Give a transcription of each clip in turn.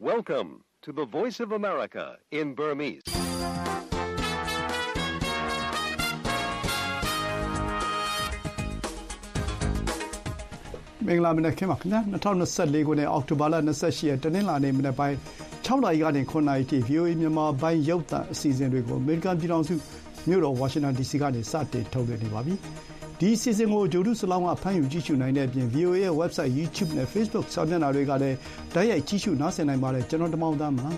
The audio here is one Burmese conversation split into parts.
Welcome to the Voice of America in Burmese. ။မင်္ဂလာမနက်ခင်းပါခင်ဗျာ2024ခုနှစ်အောက်တိုဘာလ28ရက်တနင်္လာနေ့မနက်ပိုင်း6နာရီကနေ9နာရီထိ VOA မြန်မာပိုင်းရုပ်သံအစီအစဉ်တွေကိုအမေရိကန်ပြည်ထောင်စုမြို့တော်ဝါရှင်တန် DC ကနေစတင်ထုတ်လွှင့်နေပါပြီ။ဒီအစီအစဉ်ကိုဂျိုဒုစလောင်းကဖမ်းယူကြည့်ရှုနိုင်တဲ့အပြင် VOA ရဲ့ website, YouTube နဲ့ Facebook စာမျက်နှာတွေကလည်းတိုက်ရိုက်ကြည့်ရှုနားဆင်နိုင်ပါတယ်။ကျွန်တော်တမောင်သားမှာ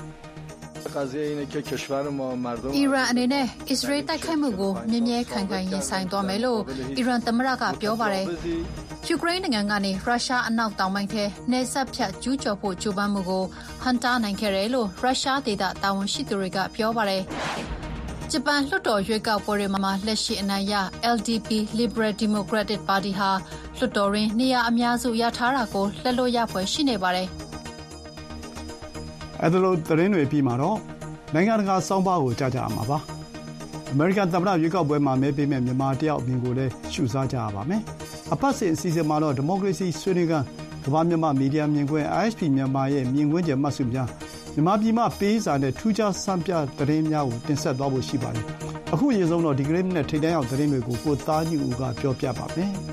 အီရန်အနေနဲ့အစ္စရေးတိုက်ခိုက်မှုကိုမြင်းမြဲခိုင်ခိုင်ရင်ဆိုင်သွားမယ်လို့အီရန်သမ္မတကပြောပါတယ်။ယူကရိန်းနိုင်ငံကနေရုရှားအနောက်တောင်ပိုင်းထဲနယ်စပ်ဖြတ်ကျူးကျော်ဖို့ကြိုးပမ်းမှုကိုဟန်တာနိုင်ခဲ့တယ်လို့ရုရှားဒေသတာဝန်ရှိသူတွေကပြောပါတယ်။ဂျပန်လွှတ်တော်ရွေးကောက်ပွဲတွေမှာလက်ရှိအနိုင်ရ LDP Liberal Democratic Party ဟာလွှတ်တော်ရင်းနေရာအများစုရထားတာကိုလက်လွတ်ရဖွယ်ရှိနေပါတယ်။အဲ့ဒါလို့သတင်းတွေပြီးမှာတော့နိုင်ငံတကာစောင်းပါးကိုကြားကြရမှာပါ။အမေရိကန်သမ္မတရွေးကောက်ပွဲမှာမဲပေးမဲ့မြန်မာတယောက်အပြင်ကိုလည်းရှုစားကြရပါမယ်။အပတ်စဉ်အစီအစဉ်မှာတော့ဒီမိုကရေစီဆွေးနွေးခန်းကမ္ဘာမြန်မာမီဒီယာမြင်ကွင်း ISP မြန်မာရဲ့မြင်ကွင်းကျမှတ်စုများမြန်မာပြည်မှာပေးစာနဲ့ထူးခြားစံပြသတင်းများကိုတင်ဆက်သွားဖို့ရှိပါတယ်။အခုအရင်ဆုံးတော့ဒီကနေ့နဲ့ထိပ်တန်းရောက်သတင်းတွေကိုကိုသားညူဦးကပြောပြပါမယ်။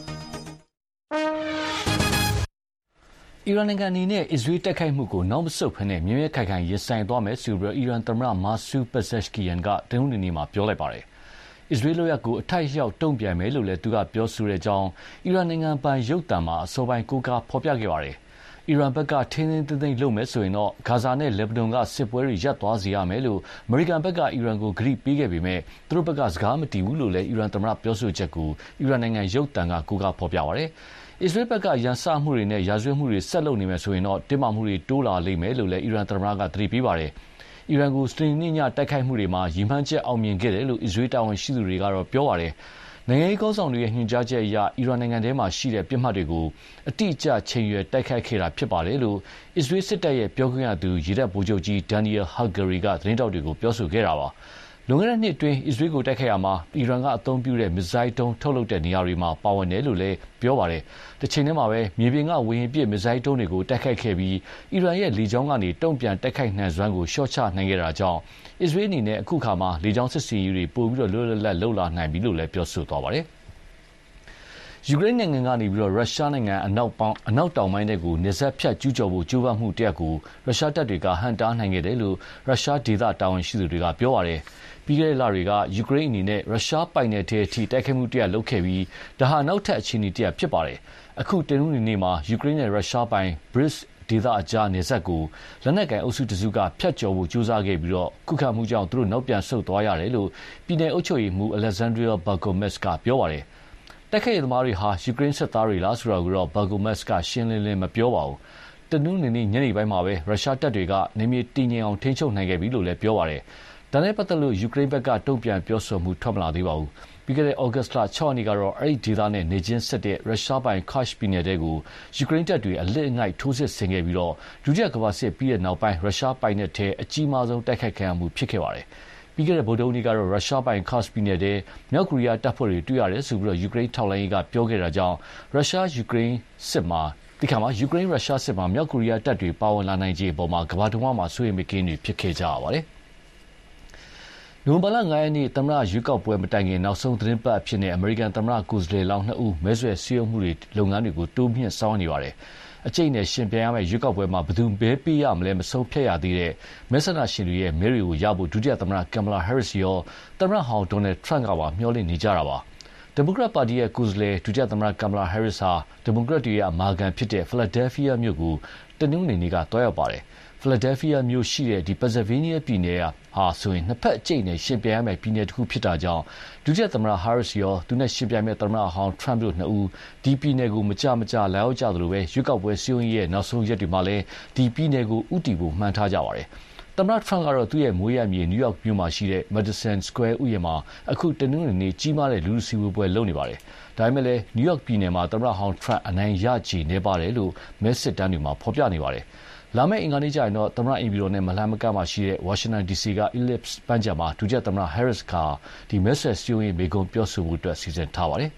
အီရန်နိုင်ငံအနေနဲ့အစ္စရေးတိုက်ခိုက်မှုကိုနောက်မဆုတ်ဘဲနဲ့မြင်းမြဲခိုင်ခိုင်ရင်ဆိုင်သွားမယ်ဆိုပြီးအီရန်သမ္မတမာဆူပဇက်ရှ်ကီယန်ကတနင်္ဂနွေနေ့မှာပြောလိုက်ပါတယ်။အစ္စရေးလုပ်ရပ်ကိုအထိုက်အလျောက်တုံ့ပြန်မယ်လို့လည်းသူကပြောဆိုတဲ့အကြောင်းအီရန်နိုင်ငံပိုင်ရုပ်သံမှာအစောပိုင်းကိုးကားဖော်ပြခဲ့ပါတယ်။အီရန်ဘက်ကထင်းထင်းသိမ်းလုပ်မယ်ဆိုရင်တော့ဂါဇာနဲ့လက်ဘနွန်ကစစ်ပွဲတွေရပ်သွားစေရမယ်လို့အမေရိကန်ဘက်ကအီရန်ကိုဂရုပေးခဲ့ပေမဲ့သူတို့ဘက်ကစကားမတည်ဘူးလို့လည်းအီရန်သမ္မတပြောဆိုချက်ကိုအီရန်နိုင်ငံရုပ်သံကကိုးကားဖော်ပြပါတယ်။အစ္စရေးဘက်ကရန်စမှုတွေနဲ့ရာဇဝတ်မှုတွေဆက်လုပ်နေမယ်ဆိုရင်တော့တင်းမာမှုတွေတိုးလာလိမ့်မယ်လို့လည်းအီရန်သမ္မတကသတိပေးပါတယ်။အီရန်ကိုစနေနေ့ညတိုက်ခိုက်မှုတွေမှာရည်မှန်းချက်အောင်မြင်ခဲ့တယ်လို့အစ္စရေးတာဝန်ရှိသူတွေကတော့ပြောပါတယ်။နိုင်ငံရေးကောင်းဆောင်တွေရဲ့ညွှန်ကြားချက်အရအီရန်နိုင်ငံထဲမှာရှိတဲ့ပြစ်မှတ်တွေကိုအတိအကျချိန်ရွယ်တိုက်ခိုက်ခဲ့တာဖြစ်ပါတယ်လို့အစ္စရေးစစ်တပ်ရဲ့ပြောခွင့်ရသူရေတပ်ဗိုလ်ချုပ်ကြီးဒန်နီယယ်ဟဂရီကသတင်းတောက်တွေကိုပြောဆိုခဲ့တာပါ။လွန်ခဲ့တဲ့နှစ်အတွင်းအစ္စရေးကိုတိုက်ခိုက်ရမှာအီရန်ကအသုံးပြုတဲ့မစ်ဇိုင်းဒုံးထုတ်လုပ်တဲ့နေရာတွေမှာပါဝင်တယ်လို့လည်းပြောပါတယ်။တစ်ချိန်တည်းမှာပဲမြေပြင်ကဝေဟင်ပစ်မစ်ဇိုင်းဒုံးတွေကိုတိုက်ခိုက်ခဲ့ပြီးအီရန်ရဲ့လေကြောင်းကနေတုံ့ပြန်တိုက်ခိုက်နိုင်စွမ်းကိုလျှော့ချနိုင်ခဲ့တာကြောင့်အစ္စရေးအနေနဲ့အခုခါမှာလေကြောင်းစစ်ဆင်ရေးတွေပိုပြီးလွတ်လပ်လပ်လှုပ်လာနိုင်ပြီလို့လည်းပြောဆိုသွားပါတယ်။ယူကရိန်းနိုင်ငံကနေရုရှားနိုင်ငံအနောက်တောင်ပိုင်းတွေကိုနေဆက်ဖြတ်ကျူးကျော်ဖို့ကြိုးပမ်းမှုတရက်ကိုရုရှားတပ်တွေကဟန်တားနိုင်ခဲ့တယ်လို့ရုရှားဒေသတာဝန်ရှိသူတွေကပြောပါတယ်။ပြီးခဲ့တဲ့လတွေကယူကရိန်းအနေနဲ့ရုရှားပိုင်နယ်ထဲအထိတိုက်ခိုက်မှုတရက်လုပ်ခဲ့ပြီးဒါဟာနောက်ထပ်အခြေအနေတရက်ဖြစ်ပါတယ်။အခုတနင်္ဂနွေနေ့မှာယူကရိန်းနဲ့ရုရှားပိုင် Bryansk ဒေသအကြားနေဆက်ကိုလက်နက်ကိုင်အုပ်စုတစုကဖျက်ကျော်ဖို့ကြိုးစားခဲ့ပြီးခုခံမှုကြောင့်သူတို့နောက်ပြန်ဆုတ်သွားရတယ်လို့ပြည်내အုပ်ချုပ်ရေးမှူး Alexandria Bogomaz ကပြောပါတယ်။တိုက်ခိုက်ရေးသမားတွေဟာယူကရိန်းစစ်သားတွေလားဆိုတာကိုတော့ Bogomaz ကရှင်းလင်းမပြောပါဘူး။တနင်္ဂနွေနေ့ညနေပိုင်းမှာပဲရုရှားတပ်တွေကနေမြေတည်ငြိမ်အောင်ထိန်းချုပ်နိုင်ခဲ့ပြီလို့လည်းပြောပါတယ်။ဒါနဲ့ပတ်သက်လို့ယူကရိန်းဘက်ကတုံ့ပြန်ပြောဆိုမှုထွက်မလာသေးပါဘူး။ပြီးခဲ့တဲ့ဩဂတ်လ6ရက်နေ့ကတော့အဲ့ဒီဒေသနဲ့နေချင်းဆက်တဲ့ရုရှားပိုင် Kursk ပြည်နယ်တဲကိုယူကရိန်းတပ်တွေအလစ်အငိုက်ထိုးစစ်ဆင်ခဲ့ပြီးဒုတိယကမ္ဘာစစ်ပြီးတဲ့နောက်ပိုင်းရုရှားပိုင်နယ်ထဲအကြီးမားဆုံးတိုက်ခိုက်ခံရမှုဖြစ်ခဲ့ပါတယ်။ပြီးခဲ့တဲ့ဗုဒ္ဓဟူးနေ့ကတော့ရုရှားပိုင် Kursk ပြည်နယ်ထဲမြောက်ကိုရီးယားတပ်ဖွဲ့တွေတွေ့ရတယ်ဆိုပြီးယူကရိန်းထောက်လှမ်းရေးကပြောခဲ့တာကြောင့်ရုရှားယူကရိန်းစစ်မှာဒီခါမှာယူကရိန်းရုရှားစစ်မှာမြောက်ကိုရီးယားတပ်တွေပါဝင်လာနိုင်ခြေအပေါ်မှာကမ္ဘာတဝန်းမှာစိုးရိမ်မကင်းတွေဖြစ်ခဲ့ကြရပါတယ်။နိုဝင်ဘာလ9ရက်နေ့သမ္မတရွေးကောက်ပွဲမတိုင်ခင်နောက်ဆုံးသတင်းပတ်အဖြစ်နဲ့အမေရိကန်သမ္မတကိုယ်စားလှယ်လောင်း2ဦးမဲဆွယ်စည်းရုံးမှုတွေလုပ်ငန်းတွေကိုတိုးမြှင့်ဆောင်နေပါတယ်။အကျိတ်နဲ့ရှင်ပြိုင်ရမယ့်ရွေးကောက်ပွဲမှာဘယ်သူမဲပေးရမလဲမဆုံးဖြတ်ရသေးတဲ့မဲဆန္ဒရှင်တွေရဲ့မဲတွေကိုရဖို့ဒုတိယသမ္မတကမ်မလာဟဲရစ်ရောသမ္မတဟောင်းဒေါ်နယ်ထရန့်ကပါမျှော်လင့်နေကြတာပါ။ဒီမိုကရက်ပါတီရဲ့ကိုယ်စားလှယ်ဒုတိယသမ္မတကမ်မလာဟဲရစ်ဟာဒီမိုကရက်တွေရဲ့အမာခံဖြစ်တဲ့ဖီလာဒဲလ်ဖီးယားမြို့ကိုတနင်္ဂနွေနေ့ကတွားရောက်ပါတယ်။ဖီလာဒဲလ်ဖီးယားမြို့ရှိတဲ့ဒီပန်ဆယ်ဗေးနီးယားပြည်နယ်ဟာဆိုရင်နှစ်ဖက်အကျိတ်နဲ့ရှင်ပြိုင်ရမယ့်ပြည်နယ်တစ်ခုဖြစ်တာကြောင့်ဒုတိယသမ္မတဟဲရစ်ရောသူနဲ့ရှင်ပြိုင်မဲ့သမ္မတဟောင်းထရန့်တို့2ဦးဒီပြည်နယ်ကိုမကြလာရောက်ကြသလိုပဲရွေးကောက်ပွဲစည်းရုံးရေးရဲ့နောက်ဆုံးရက်တွေမှာလည်းဒီပြည်နယ်ကိုဥတီဖို့မှန်းထားကြပါတယ်။သမ္မတထရန့်ကတော့သူ့ရဲ့မွေးရမြေနယူးယောက်မြို့မှာရှိတဲ့ Madison Square ဥယျာဉ်မှာအခုတနင်္ဂနွေနေ့ကြီးမားတဲ့လူထုစည်းဝေးပွဲလုပ်နေပါတယ်။ဒါပေမဲ့လည်းနယူးယောက်ပြည်နယ်မှာသမ္မတဟောင်းထရန့်အနိုင်ရခြေနေပါတယ်လို့မဲစစ်တမ်းတွေမှာဖော်ပြနေပါတယ်။လာမယ့်အင်္ဂါနေ့ကျရင်တော့သမ္မတအင်ပီရိုနဲ့မလှမ်းမကမ်းမှာရှိတဲ့ဝါရှင်တန် DC က Ellipse ပန်းခြံမှာဒုတိယသမ္မတ Harris ကဒီမဲဆွယ်စည်းရုံးရေးမိန့်ခွန်းပြောဆိုမှုအတွက်စီစဉ်ထားပါတယ်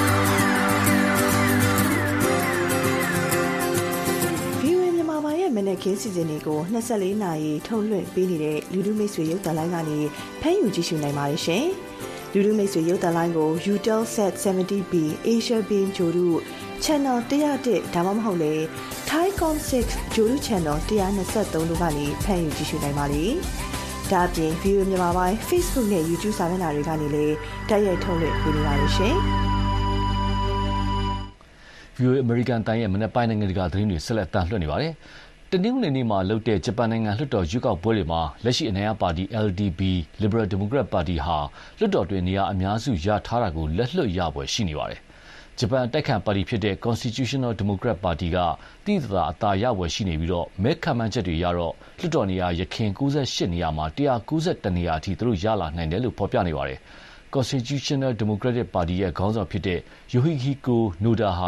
။ VOA မြန်မာပိုင်းရဲ့မနေ့ခင်းစီစဉ်တွေကို24နာရီထုတ်လွှင့်ပေးနေတဲ့လူလူမိတ်ဆွေရုပ်သံလိုင်းကနေဖမ်းယူကြည့်ရှုနိုင်ပါတယ်ရှင်။လူလူမိတ်ဆွေရုပ်သံလိုင်းကို Utelsat 70B Asia Beam ဂျိုရု Channel 101ဒါမှမဟုတ်လေ Thaicom 6ဂျိုရု Channel 123တို့ကနေဖမ်းယူကြည့်ရှုနိုင်ပါတယ်။ဒါ့အပြင် View မြန်မာပိုင်း Facebook နဲ့ YouTube စာမျက်နှာတွေကနေလည်းတိုက်ရိုက်ထုတ်လွှင့်ပေးနေပါတယ်ရှင်။ VOA American တိုင်းရဲ့မနက်ပိုင်းနိုင်ငံတကာသတင်းတွေဆက်လက်တင်ပြနေပါတယ်။တနင်္ဂနွေနေ့မှာလုပ်တဲ့ဂျပန်နိုင်ငံလွှတ်တော်ရွေးကောက်ပွဲတွေမှာလက်ရှိအနိုင်ရပါတီ LDP Liberal Democrat Party ဟာလွှတ်တော်တွင်နေရာအများစုရထားတာကိုလက်လွတ်ရပွဲရှိနေပါတယ်။ဂျပန်တိုက်ခိုက်ပါတီဖြစ်တဲ့ Constitutional Democrat Party ကတိတိကျကျအသာရပွဲရှိနေပြီးတော့မဲခံမှန်းချက်တွေရတော့လွှတ်တော်နေရာရခင်68နေရာမှာ191နေရာအထိသူတို့ရလာနိုင်တယ်လို့ဖော်ပြနေပါတယ်။ Constitutional Democratic Party ရဲ့ခေါင်းဆောင်ဖြစ်တဲ့ Yoshihiko Noda ဟာ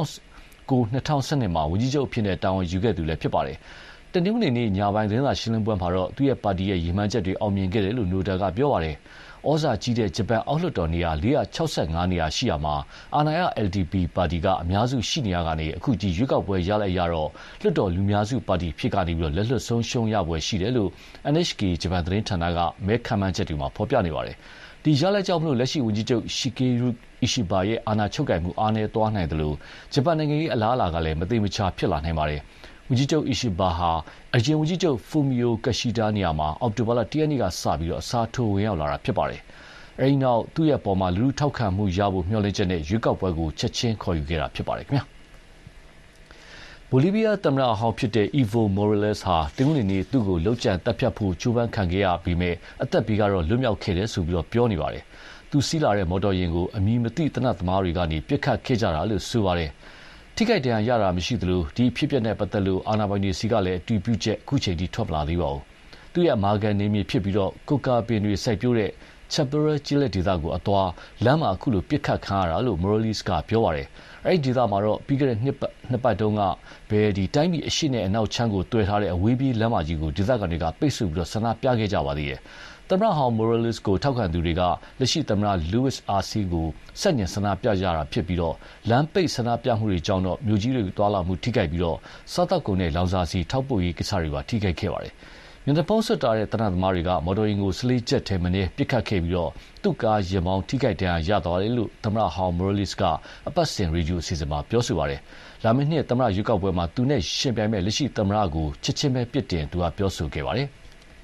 2012မှာဝန်ကြီးချုပ်အဖြစ်နဲ့တာဝန်ယူခဲ့သူလည်းဖြစ်ပါတယ်။တနင်္ဂနွေနေ့ညပိုင်းသတင်းစာရှင်းလင်းပွဲမှာတော့သူ့ရဲ့ပါတီရဲ့ရည်မှန်းချက်တွေအောင်မြင်ခဲ့တယ်လို့ Noda ကပြောပါတယ်။ဩဇာကြီးတဲ့ဂျပန်အောက်လွှတ်တော်နေရာ465နေရာရှိရာမှာအာဏာရ LDP ပါတီကအများစုရှိနေရကနေအခုဒီရွေးကောက်ပွဲရလိုက်ရတော့လွှတ်တော်လူများစုပါတီဖြစ်ကနေပြီးတော့လက်လွတ်ဆုံးရှုံးရပွဲရှိတယ်လို့ NHK ဂျပန်သတင်းဌာနကမဲခံမှန်းချက်တွေမှာဖော်ပြနေပါတယ်။ဒီရလဒ်ကြောင့်လက်ရှိဝန်ကြီးချုပ် Shigeru Ishiba ရဲ့အာဏာချုပ်ကိုင်မှုအားနည်းသွားနိုင်တယ်လို့ဂျပန်နိုင်ငံရေးအလားအလာကလည်းမသိမချဖြစ်လာနိုင်ပါတယ်။ဝန်ကြီးချုပ် Ishiba ဟာအရင်ဝန်ကြီးချုပ် Fumio Kishida နေရာမှာအောက်တိုဘာလ1ရက်နေ့ကစပြီးအစားထိုးဝင်ရောက်လာတာဖြစ်ပါတယ်။အဲဒီနောက်သူ့ရဲ့ပေါ်မှာလူထောက်ခံမှုရဖို့မျှော်လင့်ချက်နဲ့ရွေးကောက်ပွဲကိုချက်ချင်းခေါ်ယူခဲ့တာဖြစ်ပါတယ်ခင်ဗျာ။ဘိုလီးဗီးယားသမ္မတအဟောင်းဖြစ်တဲ့ Evo Morales ဟာတနင်္ဂနွေနေ့သူ့ကိုလှုပ်ကြံတပ်ဖြတ်ဖို့ကြိုးပမ်းခံခဲ့ရပြီးမြဲအသက်ဘေးကတော့လွတ်မြောက်ခဲ့တယ်ဆိုပြီးပြောနေပါတယ်။သူစီးလာတဲ့မော်တော်ယာဉ်ကိုအမည်မသိသေနတ်သမားတွေကနေပစ်ခတ်ခဲ့ကြတာလို့ဆိုပါတယ်။ထိခိုက်ဒဏ်ရာရတာမရှိသလိုဒီဖြစ်ပျက်နဲ့ပတ်သက်လို့အာဏာပိုင်တွေစီကလည်းအတည်ပြုချက်အခုချိန်ထိထွက်မလာသေးပါဘူး။သူ့ရဲ့အမာခံနေမြေဖြစ်ပြီးကိုကာပင်တွေစိုက်ပျိုးတဲ့ Chapera ကျေးလက်ဒေသကိုအသွားလမ်းမှာအခုလိုပစ်ခတ်ခံရတာလို့ Morales ကပြောပါတယ်။အဲဒီဒေသမှာတော့ပြီးခဲ့တဲ့နှစ်ပတ်တုန်းကတိုင်းပြည်အရှိနဲ့အနောက်ချမ်းကိုတွဲထားတဲ့အဝေးပြေးလမ်းမကြီးကိုဒေသခံတွေကပိတ်ဆို့ပြီးဆန္ဒပြခဲ့ကြပါသေးတယ်။သမ္မတဟောင်း Morales ကိုထောက်ခံသူတွေကလက်ရှိသမ္မတ Luis Arce ကိုဆန့်ကျင်ဆန္ဒပြကြတာဖြစ်ပြီးလမ်းပိတ်ဆန္ဒပြမှုတွေကြောင့်တော့မြို့ကြီးတွေတွာလာမှုထိခိုက်ပြီးစားတောက်ကုန်နဲ့လောင်စာဆီထောက်ပို့ရေးကိစ္စတွေပါထိခိုက်ခဲ့ပါတယ်။မျက်နှာဖုံးစွပ်ထားတဲ့တနတ်သမားတွေကမော်တော်ယာဉ်ကိုစလေးချက်ထဲမနေပစ်ခတ်ခဲ့ပြီးသူ့ကားရင်ပေါင်းထိခိုက်ဒဏ်ရာရသွားတယ်လို့သမ္မတဟောင်း Morales ကအပတ်စဉ်ရေဒီယိုအစီအစဉ်မှာပြောဆိုပါတယ်။လာမယ့်နှစ်သမ္မတရွေးကောက်ပွဲမှာသူနဲ့ရှင်ပြိုင်မဲ့လက်ရှိသမ္မတကိုချက်ချင်းပဲပြစ်တင်သူကပြောဆိုခဲ့ပါတယ်။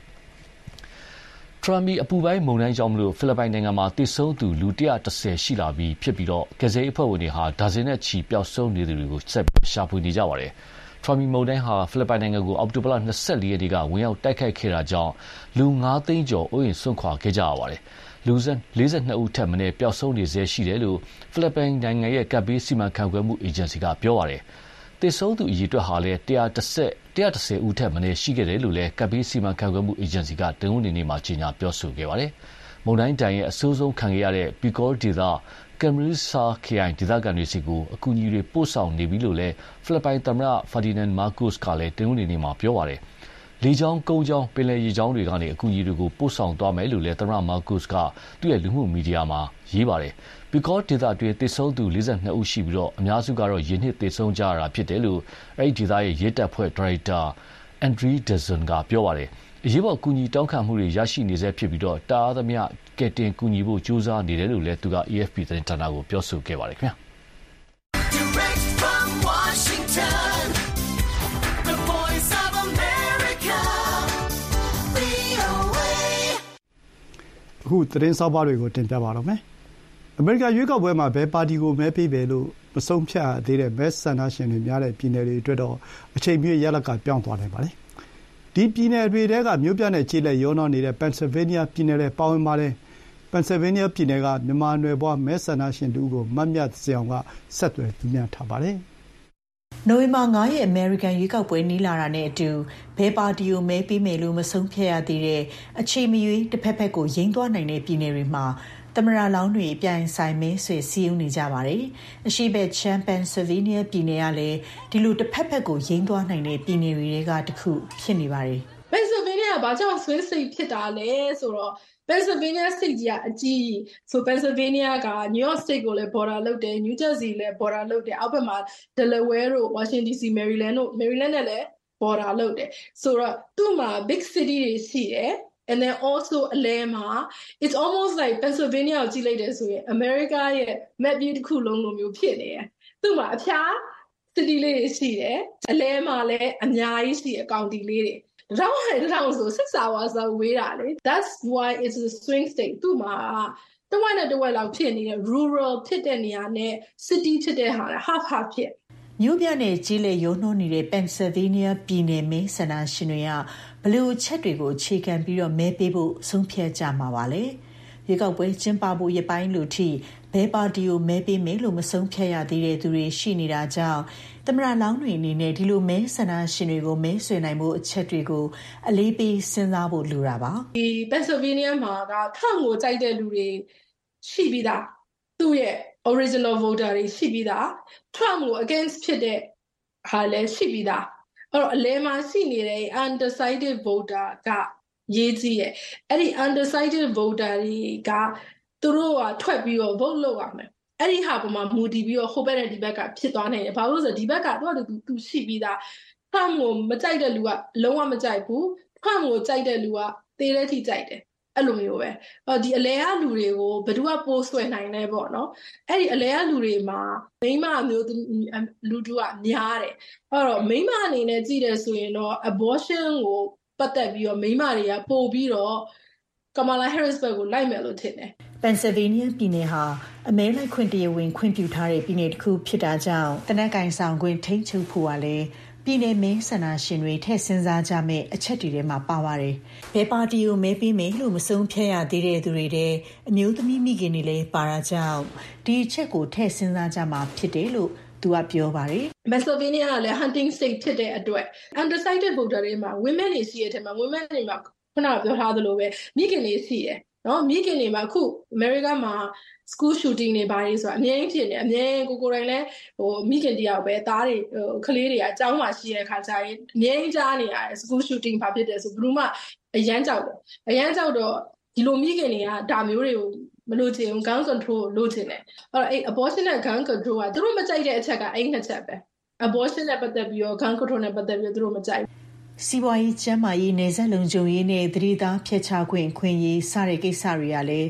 Trumpi အပူပိုင်းမုန်တိုင်းကြောင့်ဖိလစ်ပိုင်နိုင်ငံမှာသေဆုံးသူလူ110ရှိလာပြီဖြစ်ပြီးကယ်ဆယ်ရေးအဖွဲ့ဝင်တွေဟာဒါဇင်နဲ့ချီပျောက်ဆုံးနေသူတွေကိုဆက်ရှာဖွေနေကြပါတယ်။ Trumpi မုန်တိုင်းဟာဖိလစ်ပိုင်နိုင်ငံကိုအောက်တိုဘာလ24ရက်နေ့ကဝင်ရောက်တိုက်ခိုက်ခဲ့တာကြောင့်လူ9သိန်းကျော်အိုးအိမ်စွန့်ခွာခဲ့ကြရပါတယ်။လူ42ဦးထက်မနည်းပျောက်ဆုံးနေဆဲရှိတယ်လို့ဖိလစ်ပိုင်နိုင်ငံရဲ့ကပ်ဘေးစီမံခန့်ခွဲမှုအေဂျင်စီကပြောပါတယ်။သေဆုံးသူအရေအတွက်ဟာလည်း110ဦးထက်မနည်းရှိခဲ့တယ်လို့လည်းကပ်ဘေးစီမံခန့်ခွဲမှုအေဂျင်စီကတနင်္ဂနွေနေ့မှာကြေညာပြောဆိုခဲ့ပါတယ်။မုန်တိုင်းတန်ရဲ့အဆိုးဆုံးခံခဲ့ရတဲ့ Bicol ဒေသCamarinesခရိုင်ဒေသခံတွေစီကိုအကူအညီတွေပို့ဆောင်နေပြီလို့လည်းဖိလစ်ပိုင်သမ္မတ Ferdinand Marcos ကလည်းတနင်္ဂနွေနေ့မှာပြောပါတယ်။လေကြောင်းကုန်းကြောင်းပင်လယ်ရေကြောင်းတွေကနေအကူအညီတွေကိုပို့ဆောင်သွားမယ်လို့လည်းသမ္မတ Marcos ကသူ့ရဲ့လူမှုမီဒီယာမှာရေးပါတယ်။ Bicol ဒေသအတွင်းသေဆုံးသူ42ဦးရှိပြီးအများစုကတော့ရေနစ်သေဆုံးကြရတာဖြစ်တယ်လို့အဲဒီဒေသရဲ့ရဲတပ်ဖွဲ့ဒါရိုက်တာ Andre Dizon ကပြောပါတယ်။အရေးပေါ်ကူညီတောင်းခံမှုတွေရရှိနေဆဲဖြစ်ပြီးတာအားသမျှကယ်တင်ကူညီဖို့ကြိုးစားနေတယ်လို့လည်းသူက AFP သတင်းဌာနကိုပြောဆိုခဲ့ပါတယ်ခင်ဗျာ Direct from Washington The Voice of America VOA အခုသတင်းစောက်ပါတွေကိုတင်ပြပါတော့မယ်။အမေရိကန်ရွေးကောက်ပွဲမှာဘယ်ပါတီကိုမဲပေးပဲလို့မဆုံးဖြတ်သေးတဲ့မဲဆန္ဒရှင်တွေများတဲ့ပြည်နယ်တွေအတွက်တော့အချိန်ပြည့်ရလဒ်ကပြောင်းသွားနိုင်ပါတယ်။ဒီပြည်နယ်တွေထဲကမြို့ပြနဲ့ကျေးလက်ရောနှောနေတဲ့ Pennsylvania ပြည်နယ်လည်းပါဝင်ပါတယ်။ Pennsylvania ပြည်နယ်ကမြန်မာနွယ်ဖွားမဲဆန္ဒရှင်တူကိုမတ်မြတ်စအောင်ကဆက်သွယ်ပြမြထားပါတယ်။နိုဝင်ဘာ9ရက်အမေရိကန်ရွေးကောက်ပွဲနီးလာတာနဲ့အတူဘယ်ပါတီကိုမဲပေးမယ်လို့မဆုံးဖြတ်ရသေးတဲ့အချိန်မရွေးတစ်ဖက်ဖက်ကိုယိမ်းသွားနိုင်တဲ့ပြည်နယ်တွေမှာသမ္မတလောင်းတွေပြိုင်ဆိုင်မဲဆွယ်စည်းရုံးနေကြပါတယ်။အရှိဘက်ချမ်း Pennsylvania ပြည်နယ်ကလည်းဒီလိုတစ်ဖက်ဖက်ကိုယိမ်းသွားနိုင်တဲ့ပြည်နယ်တွေကတစ်ခုဖြစ်နေပါတယ်။ Pennsylvania ကဘာကြောင့် swing state ဖြစ်တာလဲဆိုတော့ Pennsylvania state ကြီးကအကြီးဆို Pennsylvania က New York state ကိုလည်း border လုပ်တယ် New Jersey လည်း border လုပ်တယ်အောက်ဘက်မှာ Delaware တို့ Washington DC Maryland နဲ့လည်း border လုပ်တယ်ဆိုတော့သူ့မှာ big city တွေရှိတယ် and then also အလဲမှာ it's almost like Pennsylvania ကိုကြည့်လိုက်တယ်ဆိုရင် America ရဲ့ map ကြီးတစ်ခုလုံးလိုမျိုးဖြစ်နေတယ်သူ့မှာအဖျား city လေးတွေရှိတယ်အလဲမှာလည်းအများကြီးရှိတယ် county လေးတွေတောင်ဆို6 hours လောက်ဝေးတာလေ that's why it's a swing state သူ့မှာတဝက်နဲ့တဝက်လောက်ဖြစ်နေတဲ့ rural ဖြစ်တဲ့နေရာနဲ့ city ဖြစ်တဲ့ဟာ half ဖြစ်မြို့ပြနဲ့ကြီးလေရုံနှိုးနေတဲ့ Pennsylvania ပြည်နယ်မဲဆန္ဒရှင်တွေကဘလို့ချက်တွေကိုအခြေခံပြီးတော့မဲပေးဖို့ဆုံးဖြတ်ကြမှာပါလေရွေးကောက်ပွဲကျင်းပဖို့ရပိုင်းလို့ထိဘဲပါတီကိုမဲပေးမယ်လို့မဆုံးဖြတ်ရသေးတဲ့သူတွေရှိနေတာကြောင့်သမရလောင်းတွေအနေနဲ့ဒီလိုမဲဆန္ဒရှင်တွေကိုမဲဆွေနိုင်မှုအချက်တွေကိုအလေးပေးစဉ်းစားဖို့လိုတာပါဒီ Pennsylvania မှာကTrumpကိုကြိုက်တဲ့လူတွေရှိပြီးသားသူ့ရဲ့ original voter တွေရှိပြီးသား Trump ကို against ဖြစ်တဲ့ဟာလည်းရှိပြီးသားအဲ့တော့အလဲမှာရှိနေတဲ့ undecided voter ကရေးကြီးရဲ့အဲ့ဒီ undecided voter တွေကသူတို့ကထွက်ပြီးတော့ vote လုပ်ရမယ်အဲ့ဒီဟာပေါ်မှာမူတည်ပြီးတော့ဟိုဘက်နဲ့ဒီဘက်ကဖြစ်သွားနိုင်တယ်ဘာလို့လဲဆိုတော့ဒီဘက်ကသူရှိပြီးသား Trump ကိုမကြိုက်တဲ့လူကလုံးဝမကြိုက်ဘူး Trump ကိုကြိုက်တဲ့လူကသေတဲ့ထိကြိုက်တယ်အဲ့လိုမျိုးပဲဒီအလဲကလူတွေကိုဘယ်သူကပိုးဆွဲနိုင်လဲပေါ့နော်အဲ့ဒီအလဲကလူတွေမှာမိန်းမမျိုးလူတို့ကများတယ်အဲ့တော့မိန်းမအနေနဲ့ကြည့်တယ်ဆိုရင်တော့ abortion ကိုပတ်သက်ပြီးတော့မိန်းမတွေကပို့ပြီးတော့ Kamala Harris ဘက်ကိုလိုက်မယ်လို့ထင်တယ် Pennsylvania ပြည်နယ်ဟာအမဲလိုက်ခွင့်တရားဝင်ခွင့်ပြုထားတဲ့ပြည်နယ်တစ်ခုဖြစ်တာကြောင့်တနက်ကင်ဆောင်ခွင့်ထိန်းချုပ်ဖို့ကလည်းပြည်နယ်မဲဆန္ဒရှင်တွေထည့်စဉ်းစားကြမယ့်အချက်တွေထဲမှာပါပါတယ်။ဘယ်ပါတီကိုမဲပေးမယ်လို့မဆုံးဖြတ်ရသေးတဲ့သူတွေတဲ့အမျိုးသမီးမိခင်တွေလည်းပါတာကြောင့်ဒီအချက်ကိုထည့်စဉ်းစားကြမှာဖြစ်တယ်လို့သူကပြောပါတယ်။ Pennsylvania ကလည်း hunting state ဖြစ်တဲ့အတွက် undecided voter တွေမှာ women တွေရှိတဲ့အထက်မှာ women တွေမှာခုနကပြောထားသလိုပဲမိခင်တွေရှိတယ်နော်မိခင်တွေမှာအခု America မှာ school shooting တွေဘာတွေဆိုတာအများကြီးဖြစ်နေအများကိုယ်တိုင်လည်းမိခင်တယောက်ပဲသားတွေကလေးတွေအကြောင်းမှရှိတဲ့ခါကျရင်အများကြီးကြားနေရတယ် school shooting ဘာဖြစ်တယ်ဆိုဘယ်သူမှအရန်ကြောက်တော့ဒီလိုမိခင်တွေကဒါမျိုးတွေကိုမလို့ချင် gun control လို့ချင်တယ်အဲ့ abortion နဲ့ gun control ကသူတို့မကြိုက်တဲ့အချက်ကအဲ့နှစ်ချက်ပဲ abortion နဲ့ပတ်သက်ပြီးတော့ gun control နဲ့ပတ်သက်ပြီးတော့သူတို့မကြိုက်စီးပွားရေးကျန်းမာရေးနယ်စပ်လုံခြုံရေးနဲ့သတိသားဖျက်ချခွင့်ခွင့်ရေးစတဲ့ကိစ္စတွေကလည်း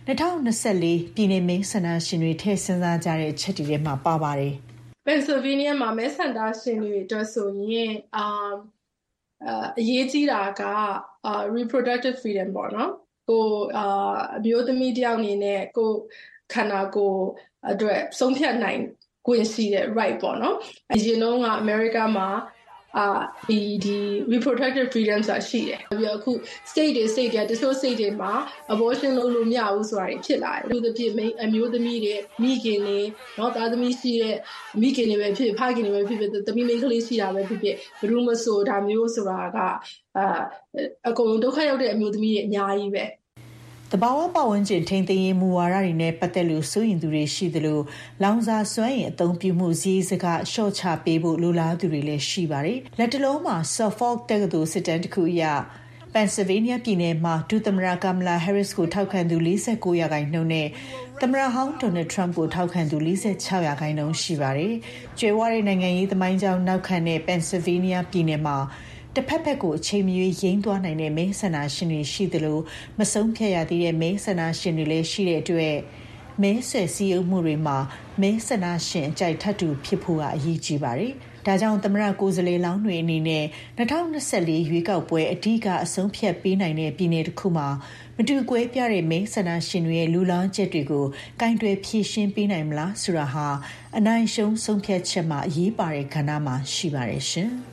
2024ပြည်နယ်မဲဆန္ဒရှင်တွေထည့်စဉ်းစားကြတဲ့အချက်တွေထဲမှာပါပါတယ်။ Pennsylvania မှာမဲဆန္ဒရှင်တွေအတွက်ဆိုရင်အရေးကြီးတာကreproductive freedom ပေါ့နော်။ကိုအမျိုးသမီးတယောက်အနေနဲ့ကိုခန္ဓာကိုယ်အတွက်ဆုံးဖြတ်နိုင်ခွင့်ရှိတဲ့ right ပေါ့နော်။အရင်တော့က America မှာဒီ reproductive freedom ဆိုတာရှိတယ်။ပြီးတော့အခု state တွေတချို့ state တွေမှာ abortion လုပ်လို့မရဘူးဆိုတာဖြစ်လာတယ်။သူတို့ဖြစ်အမျိုးသမီးတွေမိခင်တွေနော်သားသမီးရှိတဲ့မိခင်တွေပဲဖြစ်ဖခင်တွေပဲဖြစ်သမီးမိန်းကလေးရှိတာပဲဖြစ်ဘယ်သူမှဆိုဒါမျိုးဆိုတာကအကုန်လုံးဒုက္ခရောက်တဲ့အမျိုးသမီးတွေအများကြီးပဲတဘာဝပတ်ဝန်းကျင်ထိန်းသိမ်းရေးမူဝါဒတွေနဲ့ပတ်သက်လို့စိုးရိမ်သူတွေရှိသလိုလောင်စာစွမ်းအင်အသုံးပြုမှုစည်းစကရှော့ချပေးဖို့လိုလားသူတွေလည်းရှိပါတယ်။လက်တလုံးမှာ Suffolk တက္ကသိုလ်စစ်တမ်းတစ်ခုအရ Pennsylvania ပြည်နယ်မှာဒုသမ္မတ Kamala Harris ကိုထောက်ခံသူ49%နဲ့သမ္မတဟောင်း Donald Trump ကိုထောက်ခံသူ46%ရှိပါတယ်။ကျွဲဝတဲ့နိုင်ငံရေးသမိုင်းကြောင်းနောက်ခံတဲ့ Pennsylvania ပြည်နယ်မှာတစ်ဖက်ဖက်ကိုအချိန်မရွေးရိမ်းသွားနိုင်တဲ့မဲဆန္ဒရှင်တွေရှိသလိုမဆုံးဖြတ်ရသေးတဲ့မဲဆန္ဒရှင်တွေလည်းရှိတဲ့အတွက်မဲဆွယ်စည်းရုံးမှုတွေမှာမဲဆန္ဒရှင်အကြိုက်ထပ်တူဖြစ်ဖို့ကအရေးကြီးပါတယ်။ဒါကြောင့်သမ္မတကိုယ်စားလှယ်လောင်းတွေအနေနဲ့2024ရွေးကောက်ပွဲအဓိကအဆုံးဖြတ်ပေးနိုင်တဲ့ပြည်နယ်တစ်ခုမှာမတူကွဲပြားတဲ့မဲဆန္ဒရှင်တွေရဲ့လူလောင်းချက်တွေကိုကင်တွယ်ဖြည့်ရှင်းပေးနိုင်မလားဆိုတာဟာအနိုင်ရှုံးဆုံးဖြတ်ချက်မှာအရေးပါတဲ့ကဏ္ဍမှာရှိပါတယ်ရှင်။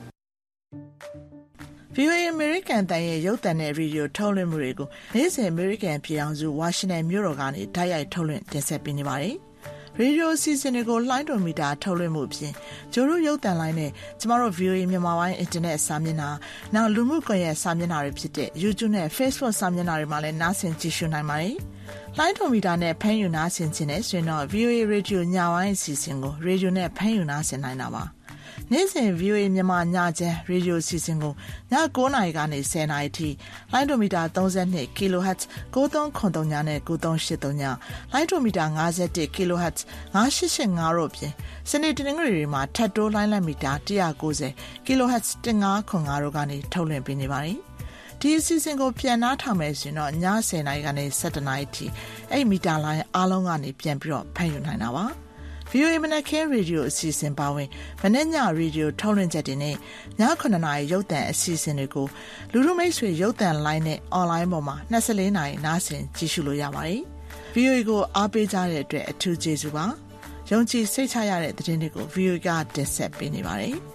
VOA American တန်ရဲ့ရုပ်သံနဲ့ရေဒီယိုထုတ်လွှင့်မှုတွေကိုနေ့စဉ် American ပြည်ထောင်စု Washington မြို့တော်ကနေတိုက်ရိုက်ထုတ်လွှင့်တင်ဆက်ပေးနေပါတယ်။ရေဒီယိုအစီအစဉ်တွေကိုလှိုင်းတော်မီတာထုတ်လွှင့်မှုအပြင်ကျိုးတို့ရုပ်သံလိုင်းနဲ့ကျမတို့ VOA မြန်မာပိုင်း Internet စာမျက်နှာနောက်လူမှုကွန်ရက်စာမျက်နှာတွေဖြစ်တဲ့ YouTube နဲ့ Facebook စာမျက်နှာတွေမှာလည်းနားဆင်ကြည့်ရှုနိုင်ပါတယ်။လှိုင်းတော်မီတာနဲ့ဖမ်းယူနားဆင်ခြင်းနဲ့ဆိုရင်တော့ VOA Radio ညပိုင်းအစီအစဉ်ကို Radio နဲ့ဖမ်းယူနားဆင်နိုင်တာပါ။နေ့စဉ် VOA မြန်မာညချမ်းရေဒီယိုစီစဉ်ကိုည9:00 နာရီကနေ10:00 နာရီထိလိုင်းဒိုမီတာ32 kHz 9393နဲ့9383လိုင်းဒိုမီတာ51 kHz 9885တို့ဖြင့်စနေတနင်္ဂနွေတွေမှာထပ်တိုးလိုင်းလက်မီတာ190 kHz 1505တို့ကနေထုတ်လွှင့်ပေးနေပါတယ်ဒီအစီအစဉ်ကိုပြန်နှားထောင်မယ်ဆိုရင်တော့ည10:00 နာရီကနေ17:00 နာရီထိအဲ့မီတာလိုင်းအားလုံးကနေပြန်ပြီးတော့ဖန်ယူနိုင်တာပါVOA မနက်ခင်းရေဒီယိုအစီအစဉ်ပါဝင်မနေ့ညရေဒီယိုထုတ်လွှင့်ချက်တွေနဲ့ည9:00 နာရီရုပ်သံအစီအစဉ်တွေကိုလူထုမိတ်ဆွေရုပ်သံလိုင်းနဲ့အွန်လိုင်းပေါ်မှာ24နာရီနားဆင်ကြည့်ရှုလို့ရပါတယ်။ VOA ကိုအားပေးကြတဲ့အတွက်အထူးကျေးဇူးပါ။ယုံကြည်စိတ်ချရတဲ့သတင်းတွေကို VOA ကတင်ဆက်ပေးနေပါတယ်။